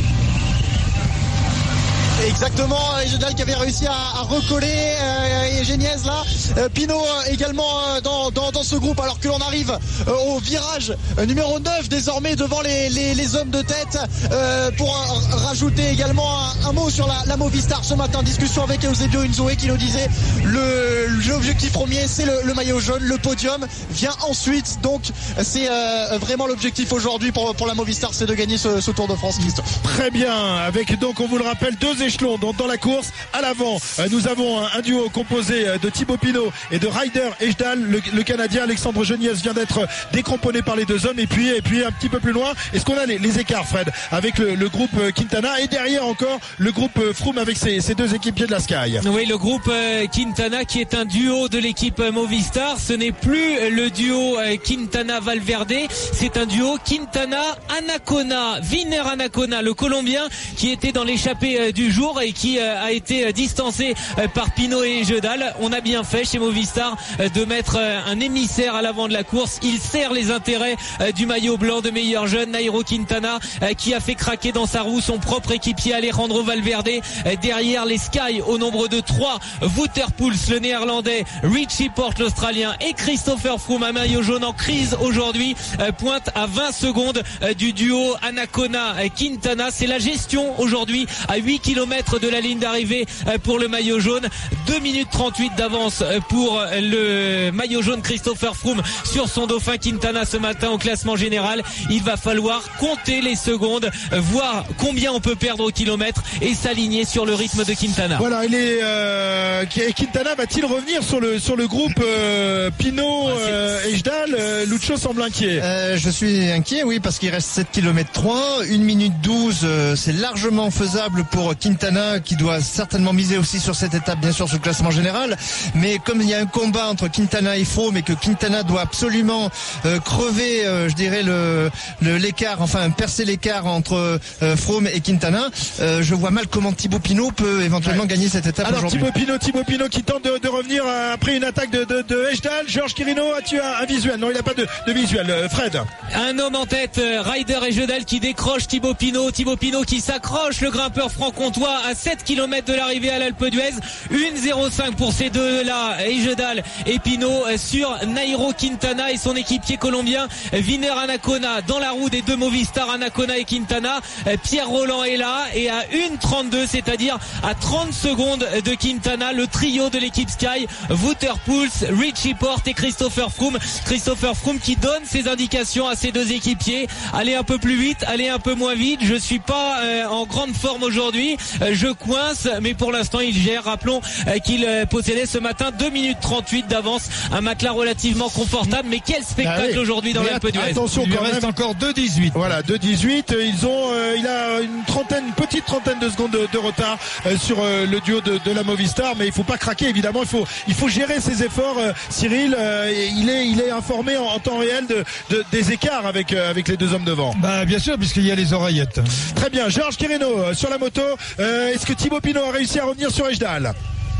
Exactement, Ejedal qui avait réussi à, à recoller euh, et Geniez là, euh, Pinot euh, également euh, dans, dans, dans ce groupe, alors que l'on arrive euh, au virage euh, numéro neuf désormais devant les, les, les hommes de tête, euh, pour euh, rajouter également un, un mot sur la, la Movistar ce matin. Discussion avec Eusebio Unzoé qui nous disait le, l'objectif premier c'est le, le maillot jaune, le podium vient ensuite, donc c'est euh, vraiment l'objectif aujourd'hui pour, pour la Movistar, c'est de gagner ce, ce Tour de France, Christophe. Très bien, avec donc on vous le rappelle deux échelons dans, dans la course. À l'avant, euh, nous avons un, un duo composé de Thibaut Pinot et de Ryder Ejdal. Le, le Canadien Alexandre Geniez vient d'être décramponné par les deux hommes. Et puis, et puis un petit peu plus loin, est-ce qu'on a les, les écarts, Fred, avec le, le groupe Quintana, et derrière encore le groupe Froome avec ses, ses deux équipiers de la Sky. Oui, le groupe euh, Quintana qui est un duo de l'équipe Movistar. Ce n'est plus le duo euh, Quintana-Valverde, c'est un duo Quintana-Anacona. Viner Anacona, le Colombien qui était dans l'échappée euh, du jour, toujours et qui a été distancé par Pinot et Ejedal. On a bien fait chez Movistar de mettre un émissaire à l'avant de la course. Il sert les intérêts du maillot blanc de meilleur jeune, Nairo Quintana, qui a fait craquer dans sa roue son propre équipier Alejandro Valverde. Derrière les Sky au nombre de trois, Wouter Poels le néerlandais, Richie Porte l'australien et Christopher Froome, un maillot jaune en crise aujourd'hui, pointe à vingt secondes du duo Anacona Quintana. C'est la gestion aujourd'hui à huit kilomètres de la ligne d'arrivée pour le maillot jaune. deux minutes trente-huit d'avance pour le maillot jaune Christopher Froome sur son dauphin Quintana ce matin au classement général. Il va falloir compter les secondes, voir combien on peut perdre au kilomètre et s'aligner sur le rythme de Quintana. Voilà, il est euh, Quintana va-t-il revenir sur le sur le groupe euh, Pinot, euh, Ejdal euh, Lucho semble inquiet. Euh, je suis inquiet, oui, parce qu'il reste sept kilomètres trois, une minute douze, euh, c'est largement faisable pour Quintana qui doit certainement miser aussi sur cette étape, bien sûr, sur le classement général. Mais comme il y a un combat entre Quintana et Froome et que Quintana doit absolument euh, crever, euh, je dirais le, le l'écart, enfin percer l'écart entre euh, Froome et Quintana, euh, je vois mal comment Thibaut Pinot peut éventuellement ouais. gagner cette étape Alors, aujourd'hui. Thibaut Pinot, Thibaut Pinot qui tente de, de revenir après une attaque de, de, de Ejdal. Georges Quirino, as-tu un, un visuel? Non, il n'a pas de, de visuel. Euh, Fred. Un homme en tête, Ryder Ejedal qui décroche Thibaut Pinot. Thibaut Pinot qui s'accroche, le grimpeur franc-comtois à sept kilomètres de l'arrivée à l'Alpe d'Huez. un zéro cinq pour ces deux-là, Ejedal et Pinot, sur Nairo Quintana et son équipier colombien Viner Anacona dans la roue des deux Movistar, Anacona et Quintana. Pierre Roland est là et à un trente-deux, c'est-à-dire à trente secondes de Quintana, le trio de l'équipe Sky, Wouter Poels, Richie Porte et Christopher Froome. Christopher Froome qui donne ses indications à ses deux équipiers. Allez un peu plus vite, allez un peu moins vite. Je suis pas euh, en grande forme aujourd'hui. Euh, je coince, mais pour l'instant il gère. Rappelons euh, qu'il euh, possédait ce matin deux minutes trente-huit d'avance. Un matelas relativement confortable. Mais quel spectacle ah oui. aujourd'hui dans l'Alpe d'Huez. Attention, il quand reste même encore deux dix-huit. Voilà, deux dix-huit. Ils ont, euh, il a une trentaine, une petite trentaine de secondes de, de retard euh, sur euh, le duo de, de la Movistar. Mais il faut pas craquer, évidemment. Il faut, il faut gérer ses efforts. Euh, Cyril, euh, il est, il est informé en, en temps réel de, de des écarts avec euh, avec les deux hommes devant. Bah bien sûr, puisqu'il y a les oreillettes. Très bien, Georges Quirino euh, sur la moto. Euh, est-ce que Thibaut Pinot a réussi à revenir sur Ejdal?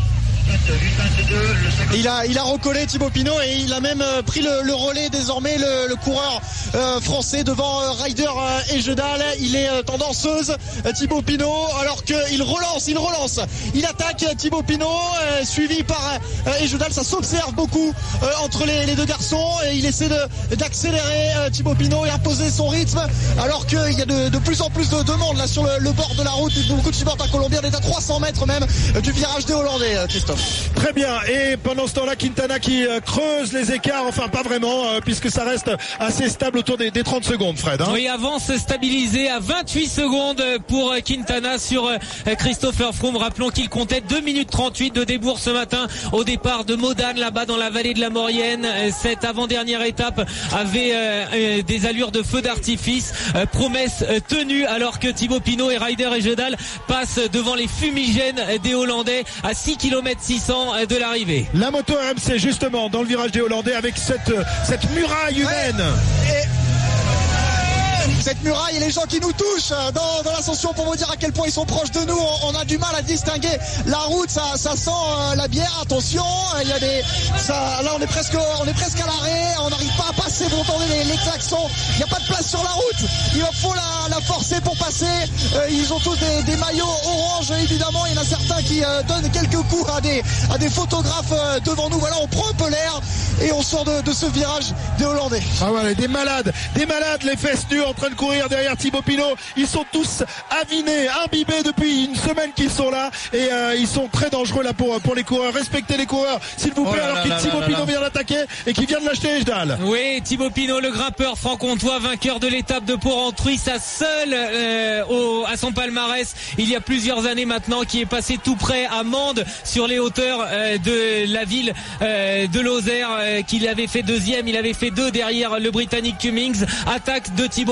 Il a, il a recollé Thibaut Pinot et il a même pris le, le relais désormais, le, le coureur euh, français devant euh, Ryder euh, Ejedal. Il est euh, tendanceuse euh, Thibaut Pinot, alors qu'il relance, il relance, il attaque Thibaut Pinot, euh, suivi par euh, Ejedal. Ça s'observe beaucoup euh, entre les, les deux garçons et il essaie de, d'accélérer euh, Thibaut Pinot et imposer son rythme, alors qu'il y a de, de plus en plus de, de monde là sur le, le bord de la route. Beaucoup de supporters colombiens, on est à trois cents mètres même euh, du virage des Hollandais, euh, Christophe. Très bien, et pendant ce temps-là, Quintana qui euh, creuse les écarts, enfin pas vraiment, euh, puisque ça reste assez stable autour des, des trente secondes, Fred. Hein. Oui, avance stabilisé à vingt-huit secondes pour Quintana sur euh, Christopher Froome. Rappelons qu'il comptait deux minutes trente-huit de débours ce matin au départ de Modane, là-bas dans la vallée de la Maurienne. Cette avant-dernière étape avait euh, euh, des allures de feu d'artifice, euh, promesse euh, tenue, alors que Thibaut Pinot et Ryder Ejedal passent devant les fumigènes des Hollandais à six kilomètres six cents de l'arrivée. La moto R M C justement dans le virage des Hollandais avec cette, cette muraille humaine. Ouais. Et... cette muraille et les gens qui nous touchent dans, dans l'ascension pour vous dire à quel point ils sont proches de nous. On, on a du mal à distinguer la route, ça, ça sent euh, la bière. Attention, il y a des, ça, là on est presque, on est presque à l'arrêt. On n'arrive pas à passer. Vous entendez les, les klaxons. Il n'y a pas de place sur la route. Il faut la, la forcer pour passer. Euh, ils ont tous des, des maillots orange évidemment. Il y en a certains qui euh, donnent quelques coups à des, à des photographes euh, devant nous. Voilà, on prend un peu l'air et on sort de, de ce virage des Hollandais. Ah voilà, des malades, des malades, les fesses nues en train de courir derrière Thibaut Pinot. Ils sont tous avinés, imbibés depuis une semaine qu'ils sont là et euh, ils sont très dangereux là pour, pour les coureurs. Respectez les coureurs s'il vous plaît, oh alors que Thibaut là, Pinot là. vient d'attaquer et qui vient de l'acheter Ejdal. Oui, Thibaut Pinot, le grimpeur franc-comtois, vainqueur de l'étape de Port-Rentruy, sa seule euh, au, à son palmarès il y a plusieurs années maintenant, qui est passé tout près à Mende sur les hauteurs euh, de la ville euh, de Lozère, euh, qu'il avait fait deuxième, il avait fait deux derrière le Britannique Cummings. Attaque de Thibaut Pinot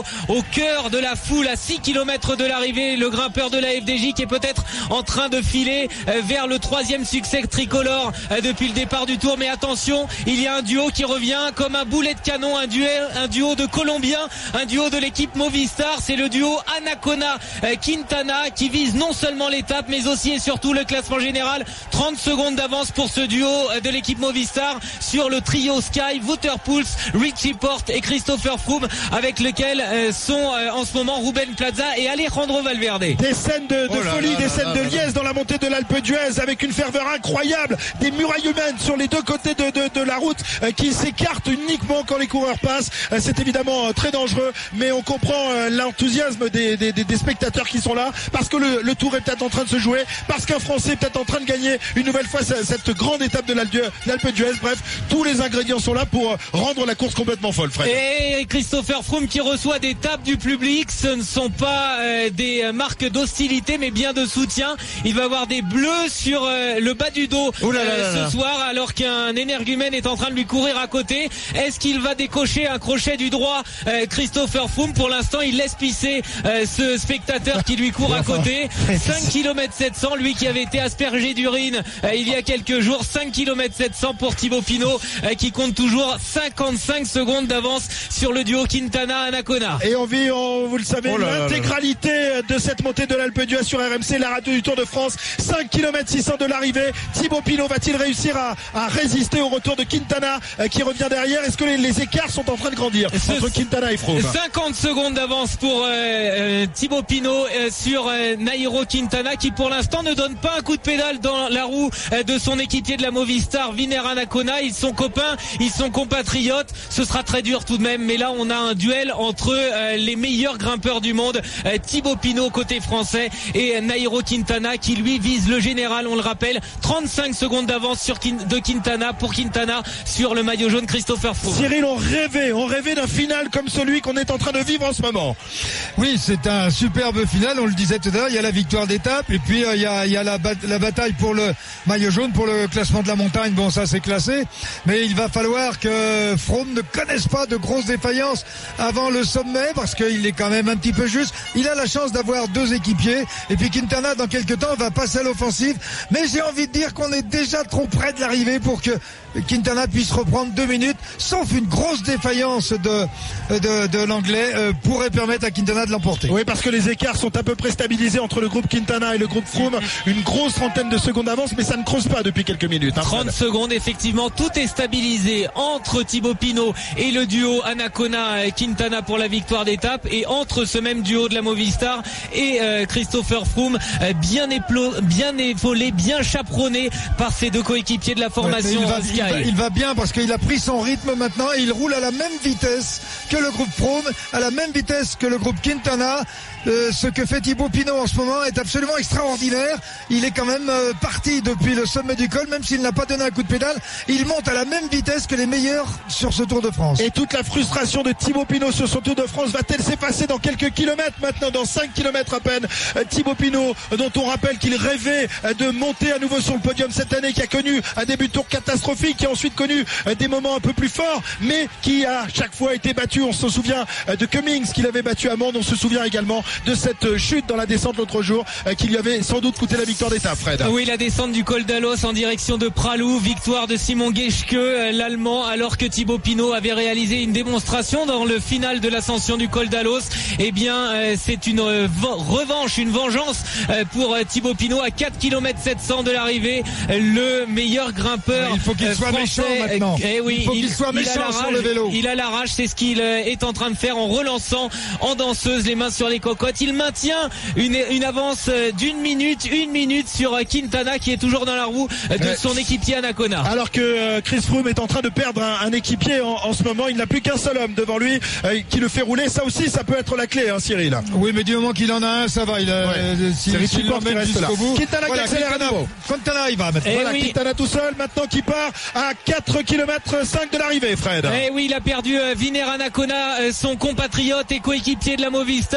au cœur de la foule à six kilomètres de l'arrivée. Le grimpeur de la F D J qui est peut-être en train de filer vers le troisième succès tricolore depuis le départ du Tour. Mais attention, il y a un duo qui revient comme un boulet de canon, un duel, un duo de Colombiens, un duo de l'équipe Movistar. C'est le duo Anacona Quintana qui vise non seulement l'étape mais aussi et surtout le classement général. Trente secondes d'avance pour ce duo de l'équipe Movistar sur le trio Sky, Wouterpoels, Richie Porte et Christopher Froome, avec lequel sont en ce moment Ruben Plaza et Alejandro Valverde. Des scènes de, de oh là folie, là des là scènes là de liesse dans la montée de l'Alpe d'Huez avec une ferveur incroyable, des murailles humaines sur les deux côtés de, de, de la route euh, qui s'écartent uniquement quand les coureurs passent. Euh, c'est évidemment euh, très dangereux, mais on comprend euh, l'enthousiasme des, des, des spectateurs qui sont là, parce que le, le Tour est peut-être en train de se jouer, parce qu'un Français est peut-être en train de gagner une nouvelle fois cette grande étape de l'Alpe d'Huez. Bref, tous les ingrédients sont là pour euh, rendre la course complètement folle, Fred. Et Christopher Froome qui reçoit des tapes du public. Ce ne sont pas euh, des marques d'hostilité mais bien de soutien. Il va avoir des bleus sur euh, le bas du dos euh, là là ce là. soir, alors qu'un énergumène est en train de lui courir à côté. Est-ce qu'il va décocher un crochet du droit, euh, Christopher Froome? Pour l'instant, il laisse pisser euh, ce spectateur qui lui court à côté. cinq kilomètres sept cents, lui qui avait été aspergé d'urine euh, il y a quelques jours. cinq kilomètres sept cents pour Thibaut Pinot euh, qui compte toujours cinquante-cinq secondes d'avance sur le duo Quintana-Anacona. Et on vit, on, vous le savez, oh l'intégralité de cette montée de l'Alpe d'Huez sur R M C, la radio du Tour de France. cinq kilomètres six cents de l'arrivée. Thibaut Pinot va-t-il réussir à, à résister au retour de Quintana euh, qui revient derrière? Est-ce que les, les écarts sont en train de grandir Ce entre Quintana et Froome? cinquante secondes d'avance pour euh, euh, Thibaut Pinot euh, sur euh, Nairo Quintana, qui pour l'instant ne donne pas un coup de pédale dans la roue euh, de son équipier de la Movistar, Vinher Anacona. Ils sont copains, ils sont compatriotes. Ce sera très dur tout de même, mais là on a un duel entre euh, les meilleurs grimpeurs du monde, euh, Thibaut Pinot côté français et Nairo Quintana qui lui vise le général, on le rappelle. Trente-cinq secondes d'avance sur de Quintana pour Quintana sur le maillot jaune Christopher Froome. Cyril, on rêvait, on rêvait d'un final comme celui qu'on est en train de vivre en ce moment. Oui, c'est un superbe final, on le disait tout à l'heure. Il y a la victoire d'étape et puis euh, il y a, il y a la, bat- la bataille pour le maillot jaune, pour le classement de la montagne. Bon, ça c'est classé, mais il va falloir que Froome ne connaisse pas de grosses défaillances avant le sommet, parce qu'il est quand même un petit peu juste. Il a la chance d'avoir deux équipiers, et puis Quintana dans quelques temps va passer à l'offensive, mais j'ai envie de dire qu'on est déjà trop près de l'arrivée pour que Quintana puisse reprendre deux minutes, sauf une grosse défaillance de, de, de l'anglais euh, pourrait permettre à Quintana de l'emporter. Oui, parce que les écarts sont à peu près stabilisés entre le groupe Quintana et le groupe Froome. Une grosse trentaine de secondes d'avance, mais ça ne creuse pas depuis quelques minutes. Hein, trente secondes, effectivement, tout est stabilisé entre Thibaut Pinot et le duo Anacona Quintana pour la victoire d'étape, et entre ce même duo de la Movistar et euh, Christopher Froome, euh, bien, éplo- bien épaulé, bien chaperonné par ses deux coéquipiers de la formation. Ouais, il, va, il, va, il va bien parce qu'il a pris son rythme maintenant et il roule à la même vitesse que le groupe Froome, à la même vitesse que le groupe Quintana. Euh, ce que fait Thibaut Pinot en ce moment est absolument extraordinaire. Il est quand même euh, parti depuis le sommet du col, même s'il n'a pas donné un coup de pédale. Il monte à la même vitesse que les meilleurs sur ce Tour de France. Et toute la frustration de Thibaut Pinot sur son Tour de France va-t-elle s'effacer dans quelques kilomètres maintenant, dans cinq kilomètres à peine? euh, Thibaut Pinot, dont on rappelle qu'il rêvait euh, de monter à nouveau sur le podium cette année, qui a connu un début de Tour catastrophique, qui a ensuite connu euh, des moments un peu plus forts, mais qui a chaque fois été battu. On se souvient euh, de Cummings qu'il avait battu à Mende. On se souvient également de cette chute dans la descente l'autre jour euh, qui lui avait sans doute coûté la victoire d'étape, Fred. Oui, la descente du col d'Alos en direction de Pralou, victoire de Simon Geschke, euh, l'Allemand, alors que Thibaut Pinot avait réalisé une démonstration dans le final de l'ascension du col d'Alos. Eh bien, euh, c'est une euh, revanche, une vengeance euh, pour euh, Thibaut Pinot à quatre kilomètres sept cents de l'arrivée, euh, le meilleur grimpeur. Il faut qu'il euh, soit français. méchant maintenant. Eh oui, il faut qu'il il, soit méchant il sur le vélo. Il a la rage, c'est ce qu'il euh, est en train de faire en relançant en danseuse, les mains sur les cocottes. Il maintient une, une avance d'une minute, une minute sur Quintana qui est toujours dans la roue de son équipier Anacona. Alors que Chris Froome est en train de perdre un, un équipier en, en ce moment, il n'a plus qu'un seul homme devant lui euh, qui le fait rouler. Ça aussi, ça peut être la clé, hein, Cyril. Oui, mais du moment qu'il en a un, ça va. Il a, ouais. euh, si, c'est Richie Porte qui reste là. Bout. Quintana voilà, qui accélère à nouveau. Quintana, il va maintenant. Voilà, oui. Quintana tout seul maintenant qui part à quatre kilomètres cinq de l'arrivée, Fred. Eh oui, il a perdu euh, Vinher Anacona, euh, son compatriote et coéquipier de la Movistar, le Colombien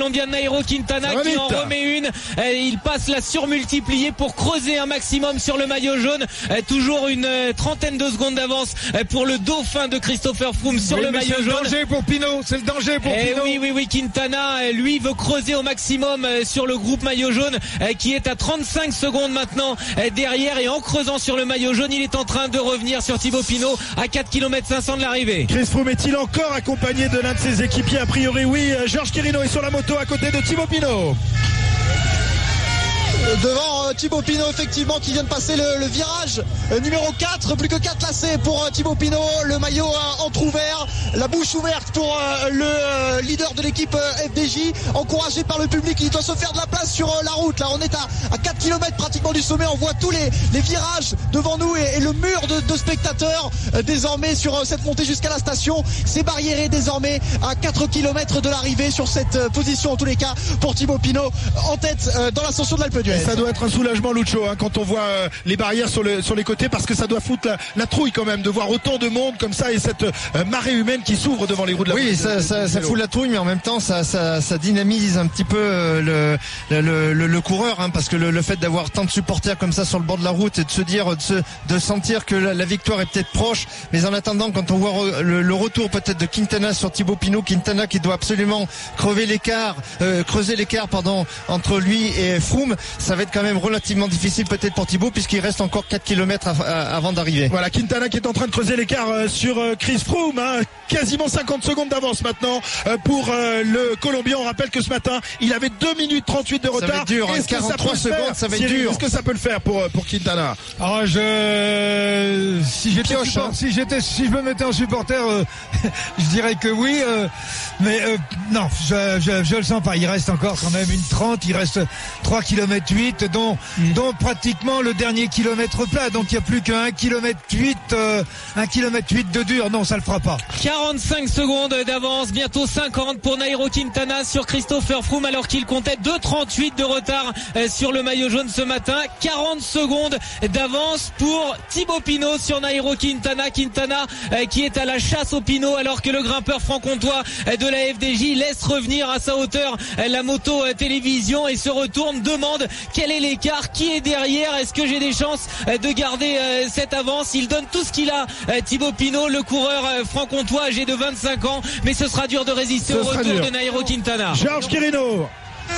Colombien de Nairo Quintana qui vite. en remet une. Il passe la surmultipliée pour creuser un maximum sur le maillot jaune. Toujours une trentaine de secondes d'avance pour le dauphin de Christopher Froome sur oui, le maillot jaune. C'est le danger pour Pinot, c'est le danger pour Et Pinot. oui, oui, oui, Quintana, lui, veut creuser au maximum sur le groupe maillot jaune qui est à trente-cinq secondes maintenant derrière, et en creusant sur le maillot jaune, il est en train de revenir sur Thibaut Pinot à quatre kilomètres cinq cents de l'arrivée. Chris Froome est-il encore accompagné de l'un de ses équipiers? A priori oui. Georges Quirino est sur la moto à côté de Thibaut Pinot. Devant euh, Thibaut Pinot, effectivement, qui vient de passer le, le virage euh, numéro quatre. Plus que quatre lacets pour euh, Thibaut Pinot. Le maillot euh, entrouvert, la bouche ouverte pour euh, le euh, leader de l'équipe euh, F D J. Encouragé par le public, il doit se faire de la place sur euh, la route. Là, on est à, à quatre kilomètres pratiquement du sommet. On voit tous les, les virages devant nous et, et le mur de, de spectateurs euh, désormais sur euh, cette montée jusqu'à la station. C'est barriéré désormais à quatre kilomètres de l'arrivée sur cette euh, position, en tous les cas, pour Thibaut Pinot en tête euh, dans l'ascension de l'Alpe d'Huez. Ça doit être un soulagement, Lucho, hein, quand on voit euh, les barrières sur, le, sur les côtés, parce que ça doit foutre la, la trouille quand même de voir autant de monde comme ça et cette euh, marée humaine qui s'ouvre devant les roues de la Oui, de, ça, de, ça, de ça fout la trouille, mais en même temps, ça, ça, ça dynamise un petit peu euh, le, le, le, le coureur, hein, parce que le, le fait d'avoir tant de supporters comme ça sur le bord de la route et de se dire, de, se, de sentir que la, la victoire est peut-être proche, mais en attendant, quand on voit re, le, le retour peut-être de Quintana sur Thibaut Pinot, Quintana qui doit absolument crever l'écart, euh, creuser l'écart, pardon, entre lui et Froome, ça va être quand même relativement difficile peut-être pour Thibaut, puisqu'il reste encore quatre kilomètres avant d'arriver. Voilà, Quintana qui est en train de creuser l'écart sur Chris Froome, hein. Quasiment cinquante secondes d'avance maintenant pour le Colombien. On rappelle que ce matin il avait deux minutes trente-huit de retard. Ça va être dur, hein, quarante-trois secondes, ça va être dur. Est-ce que ça peut le faire pour, pour Quintana? Ah, je si j'étais Pioche, support... hein. si j'étais si je me mettais en supporter, euh, je dirais que oui, euh, mais euh, non, je, je je le sens pas. Il reste encore quand même une trente, il reste trois kilomètres huit, dont mm. dont pratiquement le dernier kilomètre plat. Donc il y a plus qu'un kilomètre huit, euh, un kilomètre huit de dur. Non, ça le fera pas. quarante-cinq secondes d'avance, bientôt cinquante pour Nairo Quintana sur Christopher Froome, alors qu'il comptait deux trente-huit de retard sur le maillot jaune ce matin. quarante secondes d'avance pour Thibaut Pinot sur Nairo Quintana. Quintana qui est à la chasse au Pinot, alors que le grimpeur franc-comtois de la F D J laisse revenir à sa hauteur la moto télévision et se retourne, demande quel est l'écart, qui est derrière, est-ce que j'ai des chances de garder cette avance. Il donne tout ce qu'il a, Thibaut Pinot, le coureur franc-comtois âgé de vingt-cinq ans, mais ce sera dur de résister ce au retour dur. de Nairo Quintana. Georges Quirino.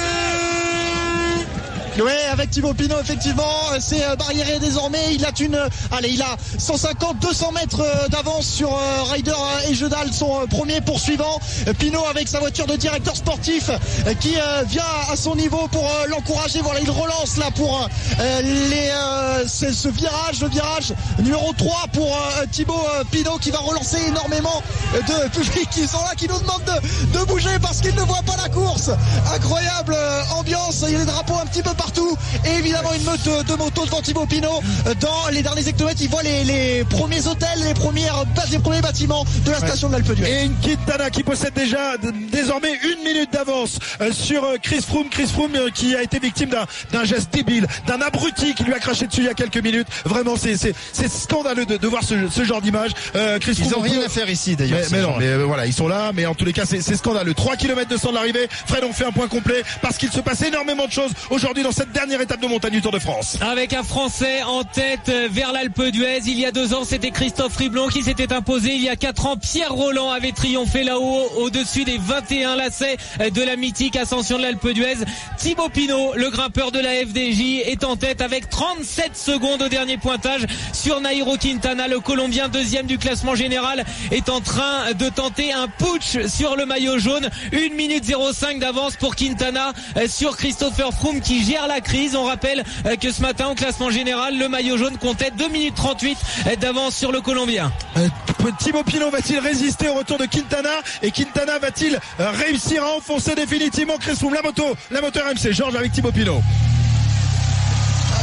Oui, avec Thibaut Pinot, effectivement, c'est barriéré désormais. Il a une, allez, il a cent cinquante, deux cents mètres d'avance sur Ryder et Jedal, son premier poursuivant. Pinot avec sa voiture de directeur sportif qui vient à son niveau pour l'encourager. Voilà, il relance là pour les, ce virage, le virage numéro trois pour Thibaut Pinot, qui va relancer énormément de public qui sont là, qui nous demandent de, de bouger parce qu'ils ne voient pas la course. Incroyable ambiance, il y a des drapeaux un petit peu partout. Et évidemment une meute de, de motos devant Thibaut Pinot. Dans les derniers hectomètres, il voit les, les premiers hôtels, les premières bases, les premiers bâtiments de la station ouais. de l'Alpe d'Huez. Et une Quintana qui possède déjà désormais une minute d'avance sur Chris Froome. Chris Froome qui a été victime d'un, d'un geste débile, d'un abruti qui lui a craché dessus il y a quelques minutes. Vraiment, c'est, c'est, c'est scandaleux de, de voir ce, ce genre d'image. Euh, Chris ils Froome, ont rien peut... à faire ici d'ailleurs. Mais, mais non, mais euh, voilà, ils sont là, mais en tous les cas, c'est, c'est scandaleux. trois kilomètres de cent de l'arrivée. Fred, on fait un point complet parce qu'il se passe énormément de choses aujourd'hui dans cette dernière étape de montagne du Tour de France. Avec un Français en tête vers l'Alpe d'Huez. Il y a deux ans, c'était Christophe Riblon qui s'était imposé. Il y a quatre ans, Pierre Rolland avait triomphé là-haut, au-dessus des vingt et un lacets de la mythique ascension de l'Alpe d'Huez. Thibaut Pinot, le grimpeur de la F D J, est en tête avec trente-sept secondes au dernier pointage sur Nairo Quintana. Le Colombien, deuxième du classement général, est en train de tenter un putsch sur le maillot jaune. une minute zéro cinq d'avance pour Quintana sur Christopher Froome qui gère la crise. On rappelle que ce matin au classement général, le maillot jaune comptait deux minutes trente-huit d'avance sur le Colombien. Euh, Thibaut Pinot va-t-il résister au retour de Quintana, et Quintana va-t-il réussir à enfoncer définitivement Chris Froome? La moto, la moto R M C, Georges avec Thibaut Pinot.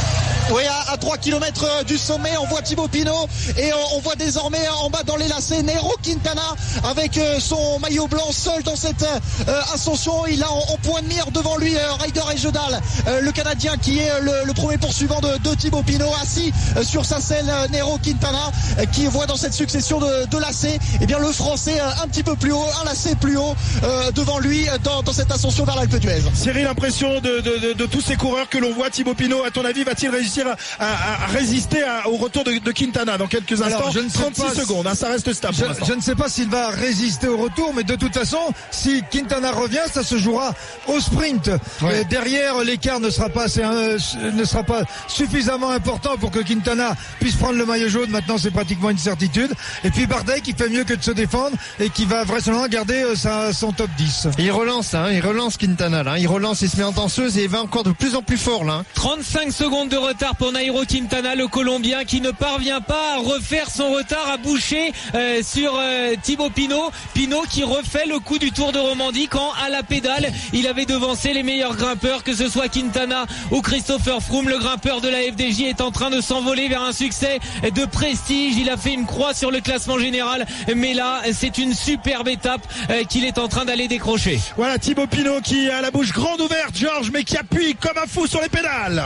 Oui, à, à trois kilomètres du sommet, on voit Thibaut Pinot et on, on voit désormais en bas dans les lacets Nairo Quintana avec euh, son maillot blanc seul dans cette euh, ascension. Il a en, en point de mire devant lui euh, Ryder Hegedal, euh, le Canadien qui est le, le premier poursuivant de, de Thibaut Pinot, assis euh, sur sa selle euh, Nairo Quintana euh, qui voit dans cette succession de, de lacets eh bien le Français euh, un petit peu plus haut, un lacet plus haut euh, devant lui euh, dans, dans cette ascension vers l'Alpe d'Huez. Cyril, l'impression de, de, de, de tous ces coureurs que l'on voit, Thibaut Pinot, à ton avis, va-t-il réussir à, à, à résister à, au retour de, de Quintana dans quelques instants? Alors, je ne sais trente-six pas, secondes, hein, ça reste stable. Je, je ne sais pas s'il va résister au retour, mais de toute façon, si Quintana revient, ça se jouera au sprint. Ouais. Et derrière, l'écart ne sera pas assez, euh, ne sera pas suffisamment important pour que Quintana puisse prendre le maillot jaune. Maintenant, c'est pratiquement une certitude. Et puis Bardet qui fait mieux que de se défendre et qui va vraisemblablement garder euh, sa, son top dix. Il relance, hein, il relance Quintana là. Il relance, il se met en danseuse et il va encore de plus en plus fort là. trente-cinq secondes de retard pour Nairo Quintana, le Colombien qui ne parvient pas à refaire son retard, à boucher euh, sur euh, Thibaut Pinot. Pinot qui refait le coup du Tour de Romandie quand à la pédale il avait devancé les meilleurs grimpeurs, que ce soit Quintana ou Christopher Froome. Le grimpeur de la F D J est en train de s'envoler vers un succès de prestige. Il a fait une croix sur le classement général, mais là c'est une superbe étape euh, qu'il est en train d'aller décrocher. Voilà Thibaut Pinot qui a la bouche grande ouverte, Georges, mais qui appuie comme un fou sur les pédales.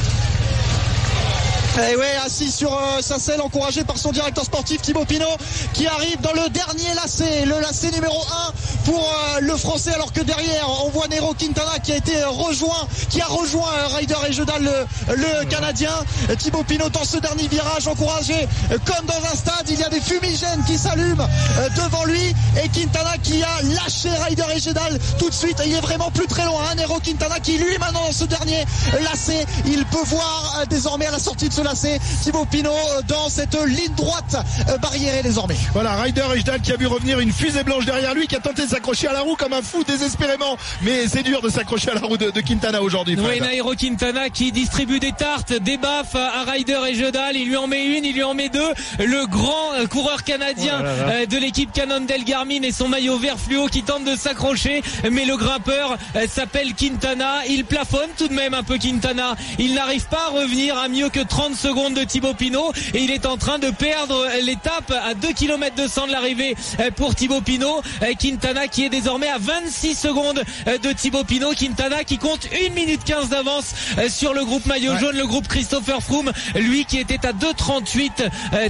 Et ouais, assis sur euh, sa selle, encouragé par son directeur sportif Thibaut Pinot, qui arrive dans le dernier lacet, le lacet numéro un pour euh, le Français, alors que derrière on voit Nairo Quintana qui a été rejoint, qui a rejoint euh, Ryder Hegedal, le, le Canadien. Thibaut Pinot dans ce dernier virage, encouragé euh, comme dans un stade. Il y a des fumigènes qui s'allument euh, devant lui, et Quintana qui a lâché Ryder Hegedal tout de suite. Il est vraiment plus très loin, hein, Nairo Quintana qui lui maintenant dans ce dernier lacet, il peut voir euh, désormais à la sortie de ce lacet Thibaut Pinot dans cette ligne droite barriérée désormais. Voilà, Ryder Hegedal qui a vu revenir une fusée blanche derrière lui, qui a tenté de s'accrocher à la roue comme un fou désespérément, mais c'est dur de s'accrocher à la roue de, de Quintana aujourd'hui. Oui, Nairo Quintana qui distribue des tartes, des baffes à Ryder Hegedal. Il lui en met une, il lui en met deux. Le grand coureur canadien oh là là. de l'équipe Cannondale Garmin et son maillot vert fluo qui tente de s'accrocher, mais le grimpeur s'appelle Quintana. Il plafonne tout de même un peu Quintana. Il n'arrive pas à revenir à mieux que trente secondes de Thibaut Pinot, et il est en train de perdre l'étape à deux kilomètres deux cents de l'arrivée pour Thibaut Pinot. Quintana qui est désormais à vingt-six secondes de Thibaut Pinot. Quintana qui compte une minute quinze d'avance sur le groupe maillot jaune, ouais. Le groupe Christopher Froome, lui qui était à deux trente-huit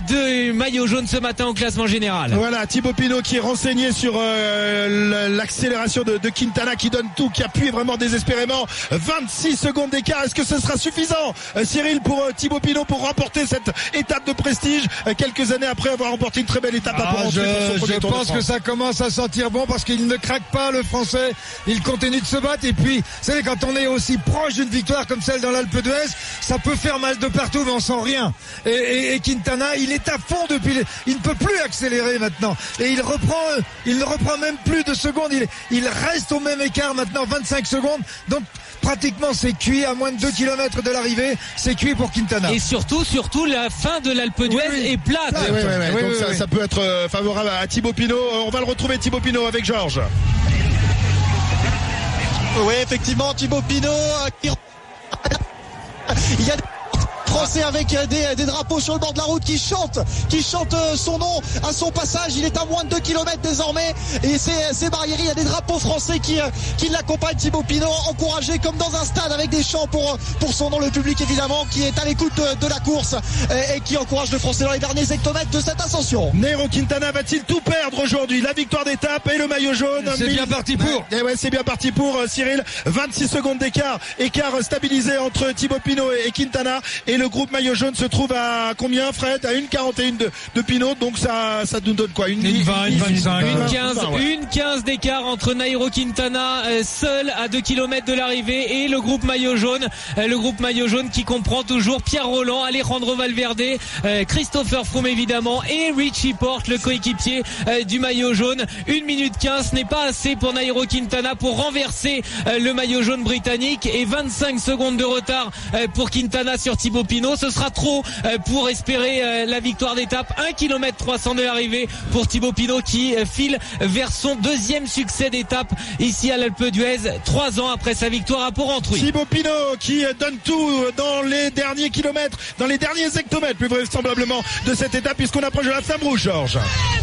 de maillot jaune ce matin au classement général. Voilà, Thibaut Pinot qui est renseigné sur euh, l'accélération de, de Quintana, qui donne tout, qui appuie vraiment désespérément. vingt-six secondes d'écart, est-ce que ce sera suffisant, Cyril, pour euh, Thibaut Pinot pour remporter cette étape de prestige euh, quelques années après avoir remporté une très belle étape ah, à Port-Rentrée pour son Je premier Tour de pense France. que ça commence à sentir bon, parce qu'il ne craque pas, le Français. Il continue de se battre, et puis vous savez, quand on est aussi proche d'une victoire comme celle dans l'Alpe d'Huez, ça peut faire mal de partout, mais on sent rien. Et, et, et Quintana, il est à fond depuis les... il ne peut plus accélérer maintenant, et il reprend il ne reprend même plus de secondes. Il, il reste au même écart maintenant, vingt-cinq secondes, donc pratiquement c'est cuit à moins de deux kilomètres de l'arrivée, c'est cuit pour Quintana. Et surtout, surtout la fin de l'Alpe d'Huez oui, oui. est plate. Oui, oui, oui, oui. Oui, Donc oui, ça, oui. ça peut être euh, favorable à Thibaut Pinot. Euh, on va le retrouver, Thibaut Pinot, avec Georges. Oui, effectivement, Thibaut Pinot euh, qui... il y a des Français avec des, des drapeaux sur le bord de la route qui chantent, qui chantent son nom à son passage. Il est à moins de deux kilomètres désormais, et c'est, c'est barriéré. Il y a des drapeaux français qui, qui l'accompagnent. Thibaut Pinot encouragé comme dans un stade avec des chants pour, pour son nom. Le public évidemment qui est à l'écoute de, de la course et, et qui encourage le Français dans les derniers hectomètres de cette ascension. Nairo Quintana va-t-il tout perdre aujourd'hui? La victoire d'étape et le maillot jaune. C'est bien parti pour. Et ouais, c'est bien parti pour euh, Cyril. vingt-six secondes d'écart, écart stabilisé entre Thibaut Pinot et, et Quintana. Et le groupe maillot jaune se trouve à combien, Fred? À une quarante et un de, de Pinot, donc ça, ça nous donne quoi? Une, une vingt, une vingt-cinq. Une quinze, une quinze d'écart entre Nairo Quintana, euh, seul à deux kilomètres de l'arrivée, et le groupe maillot jaune. Euh, le groupe maillot jaune qui comprend toujours Pierre Rolland, Alejandro Valverde, euh, Christopher Froome évidemment, et Richie Porte, le coéquipier euh, du maillot jaune. une minute quinze n'est pas assez pour Nairo Quintana pour renverser euh, le maillot jaune britannique, et vingt-cinq secondes de retard euh, pour Quintana sur Thibaut Pinot. Pinot. Ce sera trop pour espérer la victoire d'étape. un kilomètre trois cents de l'arrivée pour Thibaut Pinot qui file vers son deuxième succès d'étape ici à l'Alpe d'Huez, trois ans après sa victoire à Port-Rentruy. Thibaut Pinot qui donne tout dans les derniers kilomètres, dans les derniers hectomètres plus vraisemblablement de cette étape, puisqu'on approche de la flamme rouge, Georges.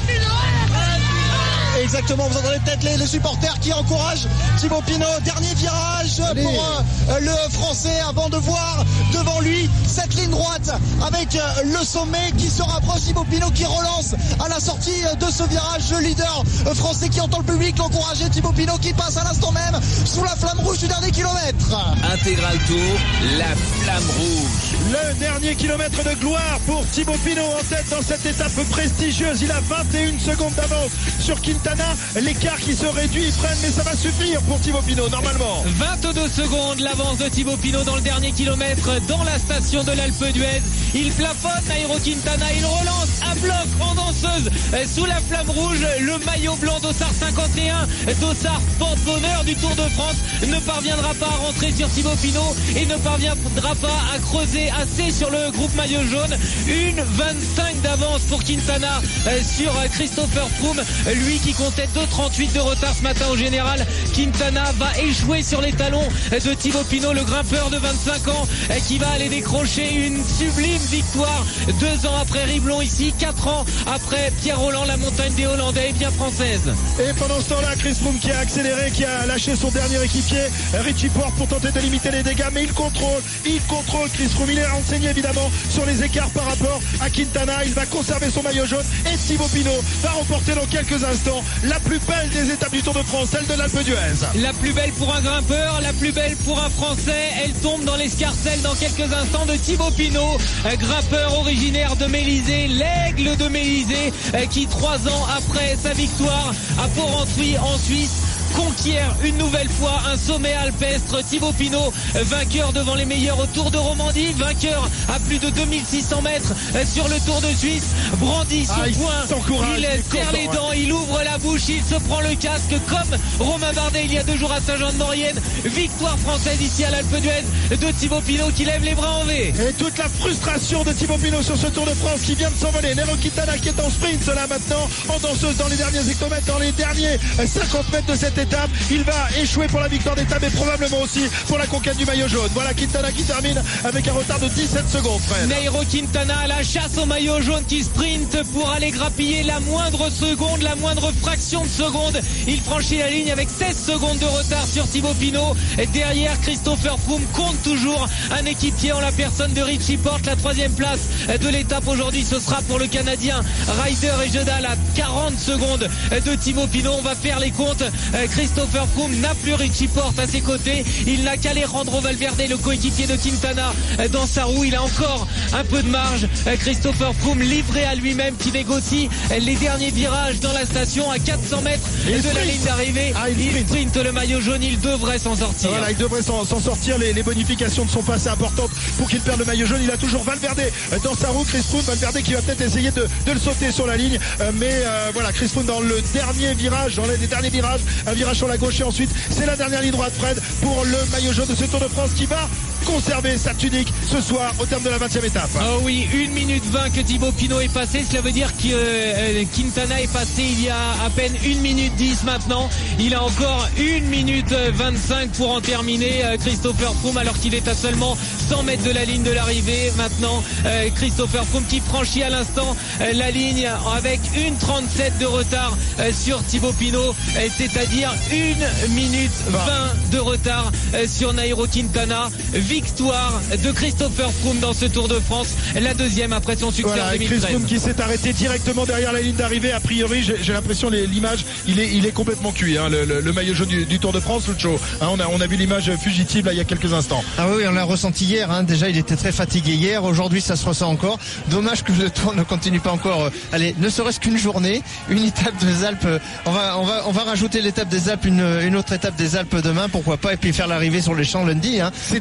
Exactement, vous entendez peut-être les, les supporters qui encouragent Thibaut Pinot. Dernier virage Allez. pour euh, le Français avant de voir devant lui cette ligne droite avec euh, le sommet qui se rapproche. Thibaut Pinot qui relance à la sortie de ce virage. Le leader euh, français qui entend le public l'encourager. Thibaut Pinot qui passe à l'instant même sous la flamme rouge du dernier kilomètre. Intégral Tour, la flamme rouge. Le dernier kilomètre de gloire pour Thibaut Pinot en tête dans cette étape prestigieuse. Il a vingt et une secondes d'avance sur Quintana. L'écart qui se réduit, ils prennent, mais ça va suffire pour Thibaut Pinot normalement. vingt-deux secondes l'avance de Thibaut Pinot dans le dernier kilomètre dans la station de l'Alpe d'Huez. Il plafonne Nairo Quintana, il relance à bloc en danseuse sous la flamme rouge. Le maillot blanc Dossard cinquante et un, Dossard porte-bonheur du Tour de France, ne parviendra pas à rentrer sur Thibaut Pinot et ne parviendra pas à creuser assez sur le groupe maillot jaune. Une vingt-cinq d'avance pour Quintana sur Christopher Froome, lui qui comptait deux trente-huit de retard ce matin au général. Quintana va échouer sur les talons de Thibaut Pinot, le grimpeur de vingt-cinq ans qui va aller décrocher une sublime victoire deux ans après Riblon ici, quatre ans après Pierre Rolland, la montagne des Hollandais est bien française. Et pendant ce temps-là, Chris Froome qui a accéléré, qui a lâché son dernier équipier Richie Porte pour tenter de limiter les dégâts, mais il contrôle, il contrôle Chris Froome, il est renseigné évidemment sur les écarts par rapport à Quintana. Il va conserver son maillot jaune et Thibaut Pinot va remporter dans quelques instants la plus belle des étapes du Tour de France, celle de l'Alpe d'Huez. La plus belle pour un grimpeur, la plus belle pour un Français. Elle tombe dans l'escarcelle dans quelques instants de Thibaut Pinot, grimpeur originaire de Mélisée, l'aigle de Mélisée, qui trois ans après sa victoire à Port-Rentruy en Suisse conquiert une nouvelle fois un sommet alpestre. Thibaut Pinot, vainqueur devant les meilleurs au Tour de Romandie, vainqueur à plus de deux mille six cents mètres sur le Tour de Suisse, brandit son ah, il poing, il, il serre les dents, il ouvre la bouche, il se prend le casque comme Romain Bardet il y a deux jours à Saint-Jean-de-Maurienne. Victoire française ici à l'Alpe d'Huez de Thibaut Pinot qui lève les bras en V. Et toute la frustration de Thibaut Pinot sur ce Tour de France qui vient de s'envoler. Nairo Quintana qui est en sprint là maintenant, en danseuse dans les derniers hectomètres, dans les derniers cinquante mètres de cette étape. Il va échouer pour la victoire d'étape et probablement aussi pour la conquête du maillot jaune. Voilà Quintana qui termine avec un retard de dix-sept secondes, Fred. Nairo Quintana à la chasse au maillot jaune qui sprint pour aller grappiller la moindre seconde, la moindre fraction de seconde. Il franchit la ligne avec seize secondes de retard sur Thibaut Pinot. Et derrière, Christopher Froome compte toujours un équipier en la personne de Richie Porte. La troisième place de l'étape aujourd'hui, ce sera pour le Canadien Ryder et Jedal à quarante secondes de Thibaut Pinot. On va faire les comptes. Christopher Froome n'a plus Richie Porte à ses côtés. Il n'a qu'Alejandro Valverde, le coéquipier de Quintana, dans sa roue. Il a encore un peu de marge. Christopher Froome livré à lui-même qui négocie les derniers virages dans la station à quatre cents mètres de la ligne d'arrivée. Ah, il, il sprint. sprint le maillot jaune. Il devrait s'en sortir. Voilà, il devrait s'en sortir. Les, les bonifications de son passé importantes pour qu'il perde le maillot jaune. Il a toujours Valverde dans sa roue. Chris Froome, Valverde qui va peut-être essayer de, de le sauter sur la ligne. Euh, mais euh, voilà, Chris Froome dans le dernier virage, dans les, les derniers virages, un virage sur la gauche et ensuite c'est la dernière ligne droite, Fred, pour le maillot jaune de ce Tour de France qui va conserver sa tunique ce soir au terme de la vingtième étape. Oh oui, une minute vingt que Thibaut Pinot est passé. Cela veut dire que euh, Quintana est passé il y a à peine une minute dix maintenant. Il a encore une minute vingt-cinq pour en terminer. Euh, Christopher Froome alors qu'il est à seulement cent mètres de la ligne de l'arrivée. Maintenant, euh, Christopher Froome qui franchit à l'instant euh, la ligne avec une trente-sept de retard euh, sur Thibaut Pinot. Euh, C'est-à-dire une minute vingt de retard euh, sur Nairo Quintana. Victoire de Christopher Froome dans ce Tour de France, la deuxième après son succès voilà, en deux mille treize. Chris Froome qui s'est arrêté directement derrière la ligne d'arrivée. A priori, j'ai, j'ai l'impression l'image, il est, il est complètement cuit. Hein, le, le, le maillot jaune du, du Tour de France, Lucho. Hein, on a, on a vu l'image fugitive là il y a quelques instants. Ah oui, on l'a ressenti hier. Hein. Déjà, il était très fatigué hier. Aujourd'hui, ça se ressent encore. Dommage que le Tour ne continue pas encore. Euh, allez, ne serait-ce qu'une journée, une étape des Alpes. On va, on va, on va rajouter l'étape des Alpes, une, une autre étape des Alpes demain, pourquoi pas, et puis faire l'arrivée sur les champs lundi. Hein. C'est incompressible.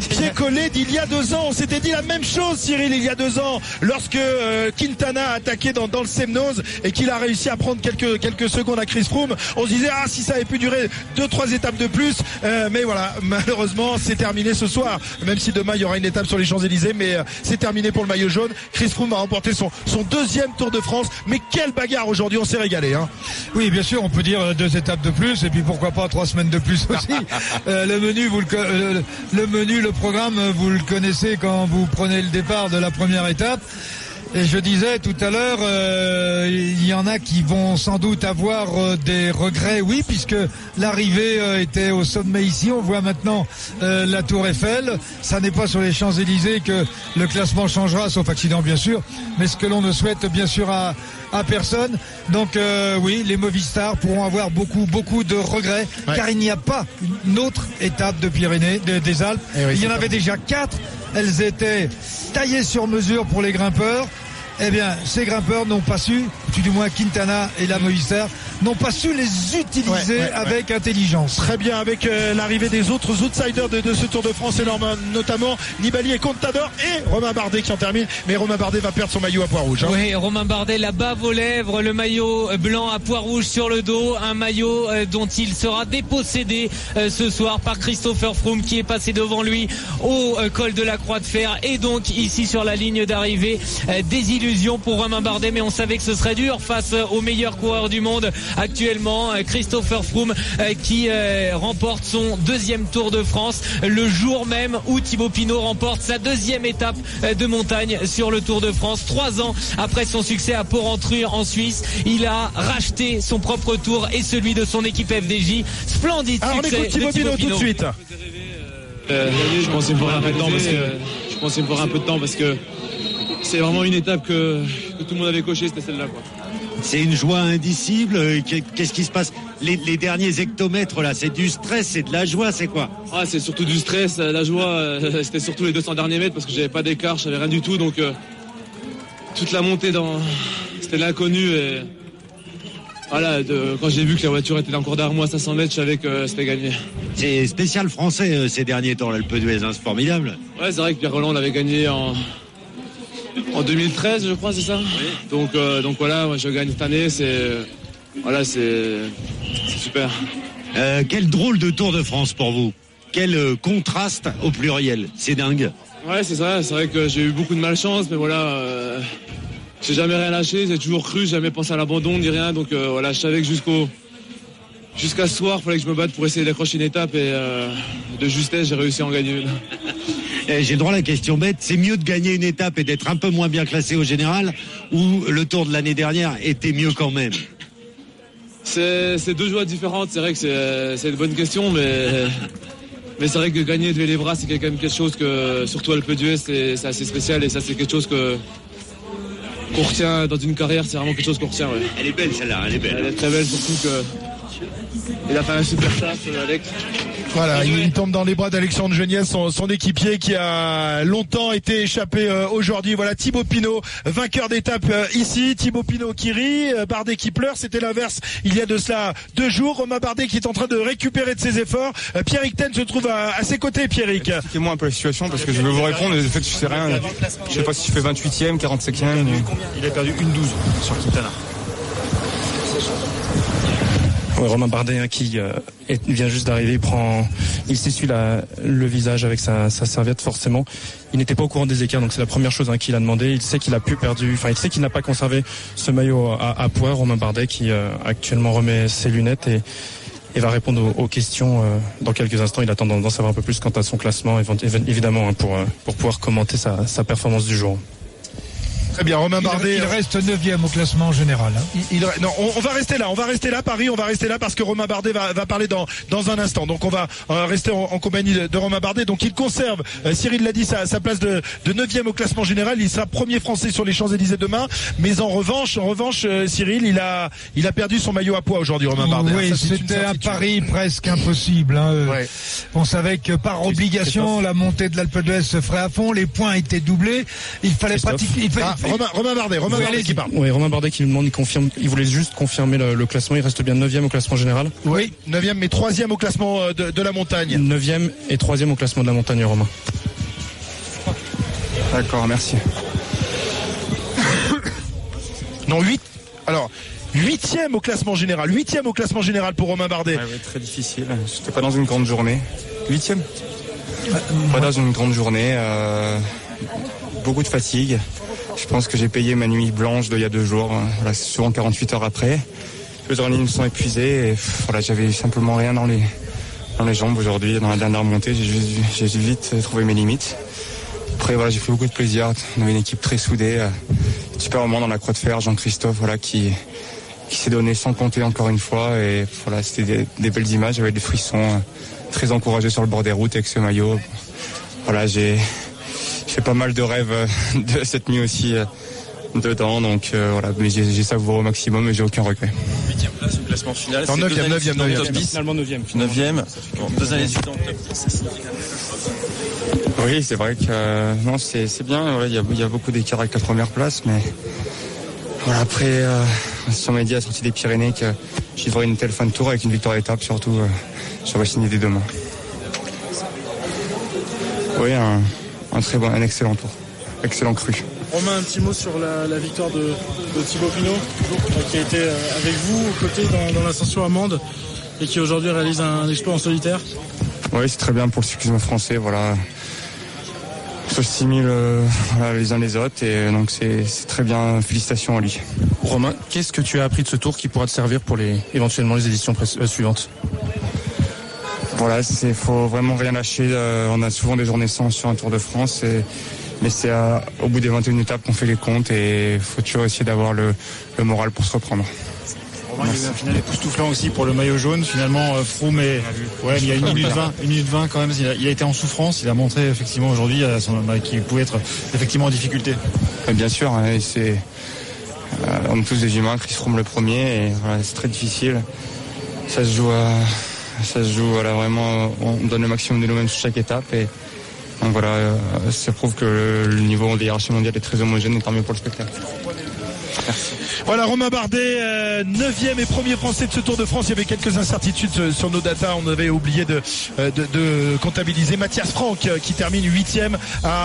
copier-coller d'il y a deux ans. On s'était dit la même chose, Cyril, il y a deux ans, lorsque euh, Quintana a attaqué dans, dans le Semnoz et qu'il a réussi à prendre quelques, quelques secondes à Chris Froome. On se disait, ah, si ça avait pu durer deux, trois étapes de plus. Euh, mais voilà, malheureusement, c'est terminé ce soir. Même si demain, il y aura une étape sur les Champs-Élysées, mais euh, c'est terminé pour le maillot jaune. Chris Froome a remporté son, son deuxième Tour de France. Mais quelle bagarre aujourd'hui, on s'est régalé. Hein. Oui, bien sûr, on peut dire deux étapes de plus et puis pourquoi pas trois semaines de plus aussi. euh, le menu, vous le, le, le menu, le programme, vous le connaissez quand vous prenez le départ de la première étape. Et je disais tout à l'heure, euh, il y en a qui vont sans doute avoir euh, des regrets, oui, puisque l'arrivée euh, était au sommet ici. On voit maintenant euh, la Tour Eiffel. Ça n'est pas sur les Champs-Élysées que le classement changera, sauf accident bien sûr, mais ce que l'on ne souhaite bien sûr à, à personne. Donc euh, oui, les Movistar pourront avoir beaucoup, beaucoup de regrets, ouais. car il n'y a pas une autre étape de Pyrénées, de, des Alpes. Et oui, il y en avait déjà quatre. Elles étaient taillées sur mesure pour les grimpeurs. Eh bien, ces grimpeurs n'ont pas su, tout du moins Quintana et la Movistar, n'ont pas su les utiliser ouais, ouais, avec ouais. intelligence. Très bien, avec euh, l'arrivée des autres outsiders de, de ce Tour de France, et notamment Nibali et Contador et Romain Bardet qui en termine. Mais Romain Bardet va perdre son maillot à pois rouge. Hein. Oui, Romain Bardet, la bave aux lèvres, le maillot blanc à pois rouge sur le dos, un maillot euh, dont il sera dépossédé euh, ce soir par Christopher Froome qui est passé devant lui au euh, col de la Croix de Fer, et donc ici sur la ligne d'arrivée euh, des illusion pour Romain Bardet, mais on savait que ce serait dur face au meilleur coureur du monde actuellement, Christopher Froome, qui remporte son deuxième Tour de France le jour même où Thibaut Pinot remporte sa deuxième étape de montagne sur le Tour de France. Trois ans après son succès à Porrentruy en Suisse, il a racheté son propre tour et celui de son équipe F D J. Splendide Alors succès. On écoute Thibaut Pinot tout de suite. Euh, je pense qu'il me faudra un peu de temps parce que je pense qu'il me faudra un peu de temps parce que c'est vraiment une étape que, que tout le monde avait coché, c'était celle-là, quoi. C'est une joie indicible. Qu'est-ce qui se passe les, les derniers hectomètres là, c'est du stress, c'est de la joie, c'est quoi? Ah, c'est surtout du stress. La joie, euh, c'était surtout les deux cents derniers mètres parce que j'avais pas d'écart, j'avais rien du tout, donc euh, toute la montée dans, c'était l'inconnu et voilà. De, quand j'ai vu que la voiture était encore derrière moi à cinq cents mètres, je savais que c'était gagné. C'est spécial français euh, ces derniers temps, l'Alpe d'Huez, hein, c'est formidable. Ouais, c'est vrai que Pierre Rolland l'avait gagné en En deux mille treize, je crois, c'est ça. Oui. Donc, euh, donc voilà, moi, je gagne cette année, c'est voilà, c'est super. Euh, quel drôle de Tour de France pour vous. Quel euh, contraste au pluriel. C'est dingue. Ouais, c'est ça. C'est vrai que j'ai eu beaucoup de malchance, mais voilà, euh, j'ai jamais rien lâché. J'ai toujours cru, j'ai jamais pensé à l'abandon ni rien. Donc euh, voilà, je savais que jusqu'au jusqu'à ce soir, il fallait que je me batte pour essayer d'accrocher une étape, et euh, de justesse, j'ai réussi à en gagner une. J'ai le droit à la question bête, c'est mieux de gagner une étape et d'être un peu moins bien classé au général, ou le Tour de l'année dernière était mieux quand même? C'est, c'est deux joies différentes, c'est vrai que c'est, c'est une bonne question, mais, mais c'est vrai que gagner de Vélébras, c'est quand même quelque chose que, surtout à l'Alpe d'Huez, c'est, c'est assez spécial, et ça c'est quelque chose que, qu'on retient dans une carrière, c'est vraiment quelque chose qu'on retient. Ouais. Elle est belle celle-là, elle est belle. Elle est très belle, surtout que il a fait un super taf, Alex. Voilà, il tombe dans les bras d'Alexandre Geniez, son, son équipier qui a longtemps été échappé euh, aujourd'hui. Voilà, Thibaut Pinot, vainqueur d'étape euh, ici. Thibaut Pinot qui rit, euh, Bardet qui pleure. C'était l'inverse il y a de cela deux jours. Romain Bardet qui est en train de récupérer de ses efforts. Euh, Pierrick Ten se trouve à, à ses côtés. Pierrick, expliquez-moi un peu la situation parce que je veux vous répondre. Le fait que je sais rien, je sais pas si je fais vingt-huitième, quarante-cinquième. Il a perdu une douze sur Quintana. Ouais, Romain Bardet hein, qui euh, est, vient juste d'arriver, il prend, il s'essuie la, le visage avec sa, sa serviette forcément. Il n'était pas au courant des écarts, donc c'est la première chose hein, qu'il a demandé. Il sait qu'il a pu perdu, enfin il sait qu'il n'a pas conservé ce maillot à, à pois. Romain Bardet qui euh, actuellement remet ses lunettes et, et va répondre aux, aux questions euh, dans quelques instants. Il attend d'en savoir un peu plus quant à son classement, évidemment hein, pour euh, pour pouvoir commenter sa, sa performance du jour. Très bien, Romain Bardet. Il, il reste neuvième au classement général. Hein. Il, il, non, on, on va rester là, on va rester là, Paris, on va rester là parce que Romain Bardet va, va parler dans, dans un instant. Donc on va euh, rester en, en compagnie de, de Romain Bardet. Donc il conserve, euh, Cyril l'a dit, sa, sa place de, de neuvième au classement général. Il sera premier français sur les Champs-Élysées demain. Mais en revanche, en revanche, euh, Cyril, il a, il a perdu son maillot à pois aujourd'hui, Romain Bardet. Oui, ça, c'était un pari presque impossible. Hein. Ouais. On savait que par obligation, la montée de l'Alpe d'Huez se ferait à fond. Les points étaient doublés. Il fallait pratiquer, il, fa- ah. Romain, Romain Bardet, Romain Bardet qui parle. Oui, Romain Bardet qui nous demande, il confirme, il voulait juste confirmer le, le classement. Il reste bien neuvième au classement général. Oui, neuvième mais troisième au classement de, de la montagne. Neuvième et troisième au classement de la montagne, Romain. D'accord, merci. Non, huit. Alors, huitième au classement général. Huitième au classement général pour Romain Bardet. Ouais, ouais, très difficile. J'étais pas dans une grande journée. Huitième. Pas dans une grande journée. Euh, beaucoup de fatigue. Je pense que j'ai payé ma nuit blanche d'il y a deux jours. Voilà, c'est souvent quarante-huit heures après. Les adrénalines me sont épuisées. Et voilà, j'avais simplement rien dans les, dans les jambes aujourd'hui. Dans la dernière montée, j'ai, juste, j'ai vite trouvé mes limites. Après, voilà, j'ai pris beaucoup de plaisir. On avait une équipe très soudée. Euh, super moment dans la Croix de Fer. Jean-Christophe, voilà, qui, qui s'est donné sans compter encore une fois. Et voilà, c'était des, des belles images. J'avais des frissons. Euh, très encouragé sur le bord des routes avec ce maillot. Voilà, j'ai fait pas mal de rêves euh, de cette nuit aussi euh, dedans. Donc euh, voilà, mais j'ai, j'ai savouré au maximum et j'ai aucun regret. Huitième place au classement final. Non, neuvième, neuvième, neuvième. Top dix. Finalement neuvième. Neuvième. Deux années suite dans le top dix. Oui, c'est vrai que euh, non, c'est, c'est bien. Il ouais, y, y a beaucoup d'écart avec la première place, mais voilà, après, euh, si on m'a dit à la sortie des Pyrénées que j'y ferais une telle fin de tour avec une victoire d'étape, surtout, euh, j'aurais signé dès demain. Oui, un, un très bon, un excellent tour, excellent cru. Romain, un petit mot sur la, la victoire de, de Thibaut Pinot, qui a été avec vous aux côtés dans, dans l'ascension allemande et qui aujourd'hui réalise un exploit en solitaire. Oui, c'est très bien pour le cyclisme français, voilà. On s'assimile euh, voilà, les uns les autres et donc c'est, c'est très bien, félicitations à lui. Romain, qu'est-ce que tu as appris de ce tour qui pourra te servir pour les, éventuellement les éditions pré- euh, suivantes? Voilà, il faut vraiment rien lâcher, euh, on a souvent des journées sans sur un Tour de France, et, mais c'est à, au bout des vingt et une étapes qu'on fait les comptes et il faut toujours essayer d'avoir le, le moral pour se reprendre. Romain, il y a eu un final époustouflant aussi pour le maillot jaune. Finalement, euh, Froome, est... ouais, il y a une minute vingt, une minute vingt quand même. Il a, il a été en souffrance. Il a montré effectivement aujourd'hui euh, son, bah, qu'il pouvait être effectivement en difficulté. Et bien sûr, hein, c'est, euh, on est tous des humains. Chris Froome le premier, et voilà, c'est très difficile. Ça se joue, à, ça se joue. Voilà, vraiment, on donne le maximum de nous-mêmes sur chaque étape. Et donc voilà, euh, ça prouve que le, le niveau des hiérarchies mondiales est très homogène, et tant mieux pour le spectacle. Merci. Voilà, Romain Bardet, euh, neuvième et premier français de ce Tour de France. Il y avait quelques incertitudes sur nos datas. On avait oublié de, de, de comptabiliser Mathias Franck qui termine huitième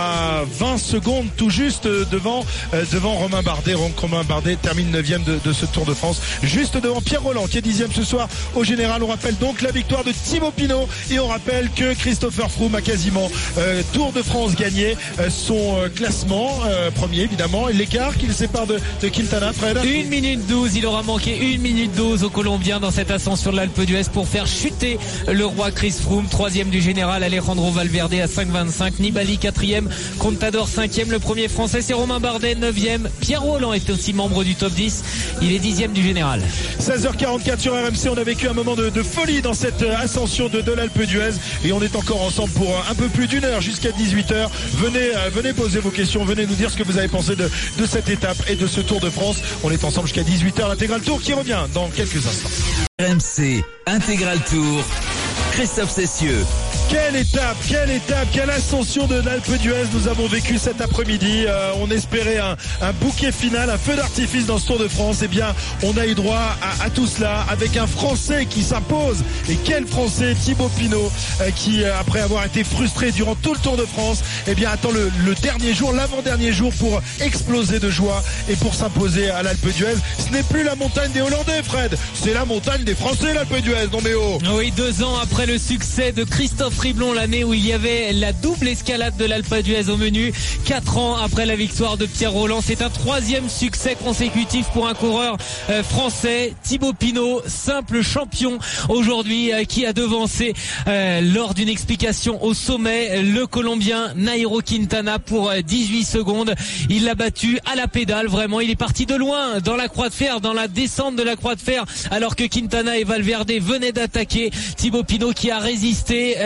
à vingt secondes tout juste devant, devant Romain Bardet. Romain Bardet termine neuvième de, de ce Tour de France, juste devant Pierre Rolland qui est dixième ce soir au général. On rappelle donc la victoire de Thibaut Pinot et on rappelle que Christopher Froome a quasiment euh, Tour de France gagné, euh, son euh, classement euh, premier évidemment, et l'écart qui le sépare de, de Quintana. Fred, une minute douze, il aura manqué une minute douze aux Colombiens dans cette ascension de l'Alpe d'Huez pour faire chuter le roi Chris Froome. Troisième du général, Alejandro Valverde à cinq vingt-cinq, Nibali quatrième, Contador cinquième. Le premier français c'est Romain Bardet, neuvième. Pierre Rolland est aussi membre du top dix, il est dixième du général. seize heures quarante-quatre sur R M C, on a vécu un moment de, de folie dans cette ascension de, de l'Alpe d'Huez et on est encore ensemble pour un peu plus d'une heure jusqu'à dix-huit heures. Venez, euh, venez poser vos questions, venez nous dire ce que vous avez pensé de, de cette étape et de ce Tour de France. On est ensemble jusqu'à dix-huit heures, l'intégral tour qui revient dans quelques instants. R M C Intégral Tour, Christophe Cessieux. Quelle étape, quelle étape, quelle ascension de l'Alpe d'Huez nous avons vécu cet après-midi. Euh, on espérait un, un bouquet final, un feu d'artifice dans ce Tour de France. Eh bien, on a eu droit à, à tout cela avec un Français qui s'impose. Et quel Français, Thibaut Pinot, euh, qui euh, après avoir été frustré durant tout le Tour de France, eh bien attend le, le dernier jour, l'avant-dernier jour pour exploser de joie et pour s'imposer à l'Alpe d'Huez. Ce n'est plus la montagne des Hollandais, Fred, c'est la montagne des Français, l'Alpe d'Huez. Non mais oh. Oui, deux ans après le succès de Christophe Riblon, l'année où il y avait la double escalade de l'Alpe d'Huez au menu, quatre ans après la victoire de Pierre Rolland, c'est un troisième succès consécutif pour un coureur euh, français. Thibaut Pinot, simple champion aujourd'hui, euh, qui a devancé euh, lors d'une explication au sommet le Colombien Nairo Quintana pour euh, dix-huit secondes. Il l'a battu à la pédale, vraiment. Il est parti de loin dans la Croix de Fer, dans la descente de la Croix de Fer, alors que Quintana et Valverde venaient d'attaquer. Thibaut Pinot qui a résisté,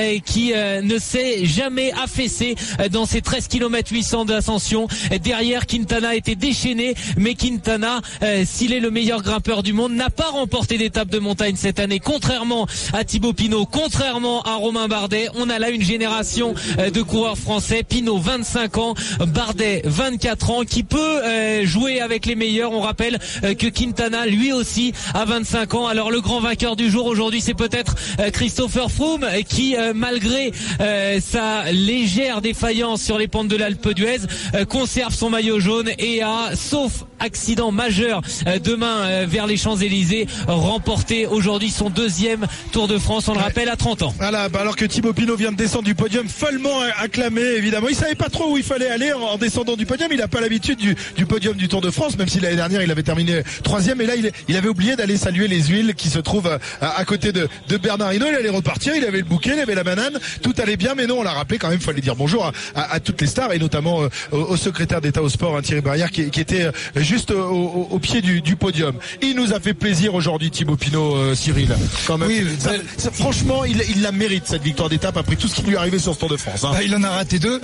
euh, qui euh, ne s'est jamais affaissé euh, dans ces treize kilomètres huit cents d'ascension. Derrière, Quintana a été déchaîné, mais Quintana, euh, s'il est le meilleur grimpeur du monde, n'a pas remporté d'étape de montagne cette année, contrairement à Thibaut Pinot, contrairement à Romain Bardet. On a là une génération euh, de coureurs français. Pinot, vingt-cinq ans, Bardet, vingt-quatre ans, qui peut euh, jouer avec les meilleurs. On rappelle euh, que Quintana, lui aussi, a vingt-cinq ans. Alors le grand vainqueur du jour aujourd'hui, c'est peut-être euh, Christopher Froome, qui euh, malgré euh, sa légère défaillance sur les pentes de l'Alpe d'Huez, euh, conserve son maillot jaune et a, sauf accident majeur euh, demain euh, vers les Champs-Élysées, remporté aujourd'hui son deuxième Tour de France, on le rappelle, à trente ans. Voilà, bah alors que Thibaut Pinot vient de descendre du podium, follement acclamé évidemment. Il savait pas trop où il fallait aller en, en descendant du podium. Il n'a pas l'habitude du, du podium du Tour de France, même si l'année dernière il avait terminé troisième. Et là il, il avait oublié d'aller saluer les huiles qui se trouvent à, à côté de, de Bernard Hinault. Il allait repartir, il avait le bouquet, il avait la banane, tout allait bien, mais non, on l'a rappelé quand même, il fallait dire bonjour à, à, à toutes les stars et notamment euh, au, au secrétaire d'État au sport, hein, Thierry Barrière, qui, qui était euh, juste au, au, au pied du, du podium. Il nous a fait plaisir aujourd'hui, Thibaut Pinot, euh, Cyril. Quand même. Oui, ça, ça, franchement, il, il la mérite cette victoire d'étape après tout ce qui lui est arrivé sur ce Tour de France. Hein. Bah, il en a raté deux.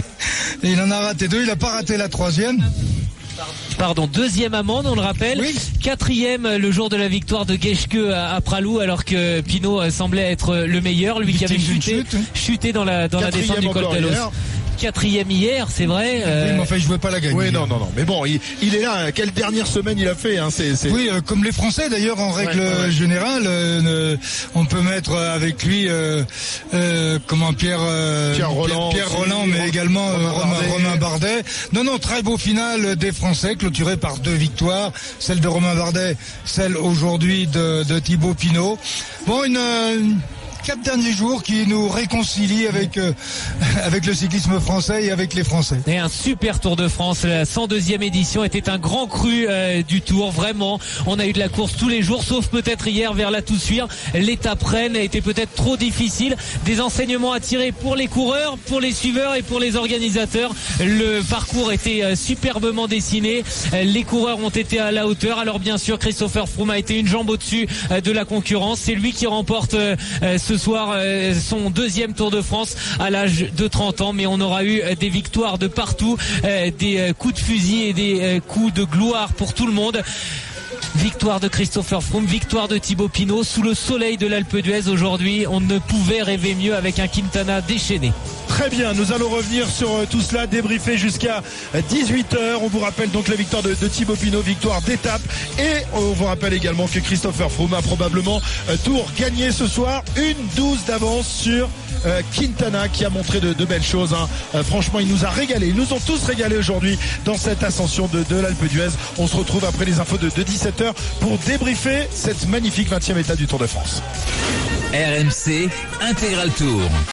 il en a raté deux. Il n'a pas raté la troisième. Pardon, deuxième amende, on le rappelle. Oui. Quatrième le jour de la victoire de Geschke à, à Pralou, alors que Pinot semblait être le meilleur, lui Victime qui avait chuté, chute. chuté dans la dans Quatrième la descente du Col d'Alos. Quatrième hier, c'est vrai. Euh... Oui, mais enfin, il jouait pas la gagne. Oui, non, non, non. Mais bon, il, il est là. Quelle dernière semaine il a fait, hein, c'est, c'est... Oui, euh, comme les Français d'ailleurs, en règle ouais, ouais. générale, euh, on peut mettre avec lui, euh, euh, comment Pierre, euh, Pierre Roland, Pierre, Pierre Roland, mais également Romain, Romain, Bardet. Romain Bardet. Non, non, très beau final des Français, clôturé par deux victoires, celle de Romain Bardet, celle aujourd'hui de, de Thibaut Pinot. Bon, une, une quatre derniers jours qui nous réconcilient avec euh, avec le cyclisme français et avec les Français. Et un super Tour de France, la cent deuxième édition était un grand cru euh, du Tour, vraiment. On a eu de la course tous les jours, sauf peut-être hier vers la Toussuire. L'étape Rennes a été peut-être trop difficile. Des enseignements à tirer pour les coureurs, pour les suiveurs et pour les organisateurs. Le parcours était euh, superbement dessiné. Euh, les coureurs ont été à la hauteur. Alors bien sûr, Christopher Froome a été une jambe au-dessus euh, de la concurrence. C'est lui qui remporte euh, ce soir euh, son deuxième Tour de France à l'âge de trente ans, mais on aura eu euh, des victoires de partout, euh, des euh, coups de fusil et des euh, coups de gloire pour tout le monde. Victoire de Christopher Froome, victoire de Thibaut Pinot sous le soleil de l'Alpe d'Huez aujourd'hui. On ne pouvait rêver mieux avec un Quintana déchaîné. Très bien, nous allons revenir sur euh, tout cela, débriefer jusqu'à dix-huit heures. On vous rappelle donc la victoire de, de Thibaut Pinot, victoire d'étape. Et on vous rappelle également que Christopher Froome a probablement euh, Tour gagné ce soir. Une douze d'avance sur euh, Quintana qui a montré de, de belles choses. Hein. Euh, franchement, il nous a régalé. Ils nous ont tous régalé aujourd'hui dans cette ascension de, de l'Alpe d'Huez. On se retrouve après les infos de, de dix-sept heures pour débriefer cette magnifique vingtième étape du Tour de France. R M C Intégral Tour.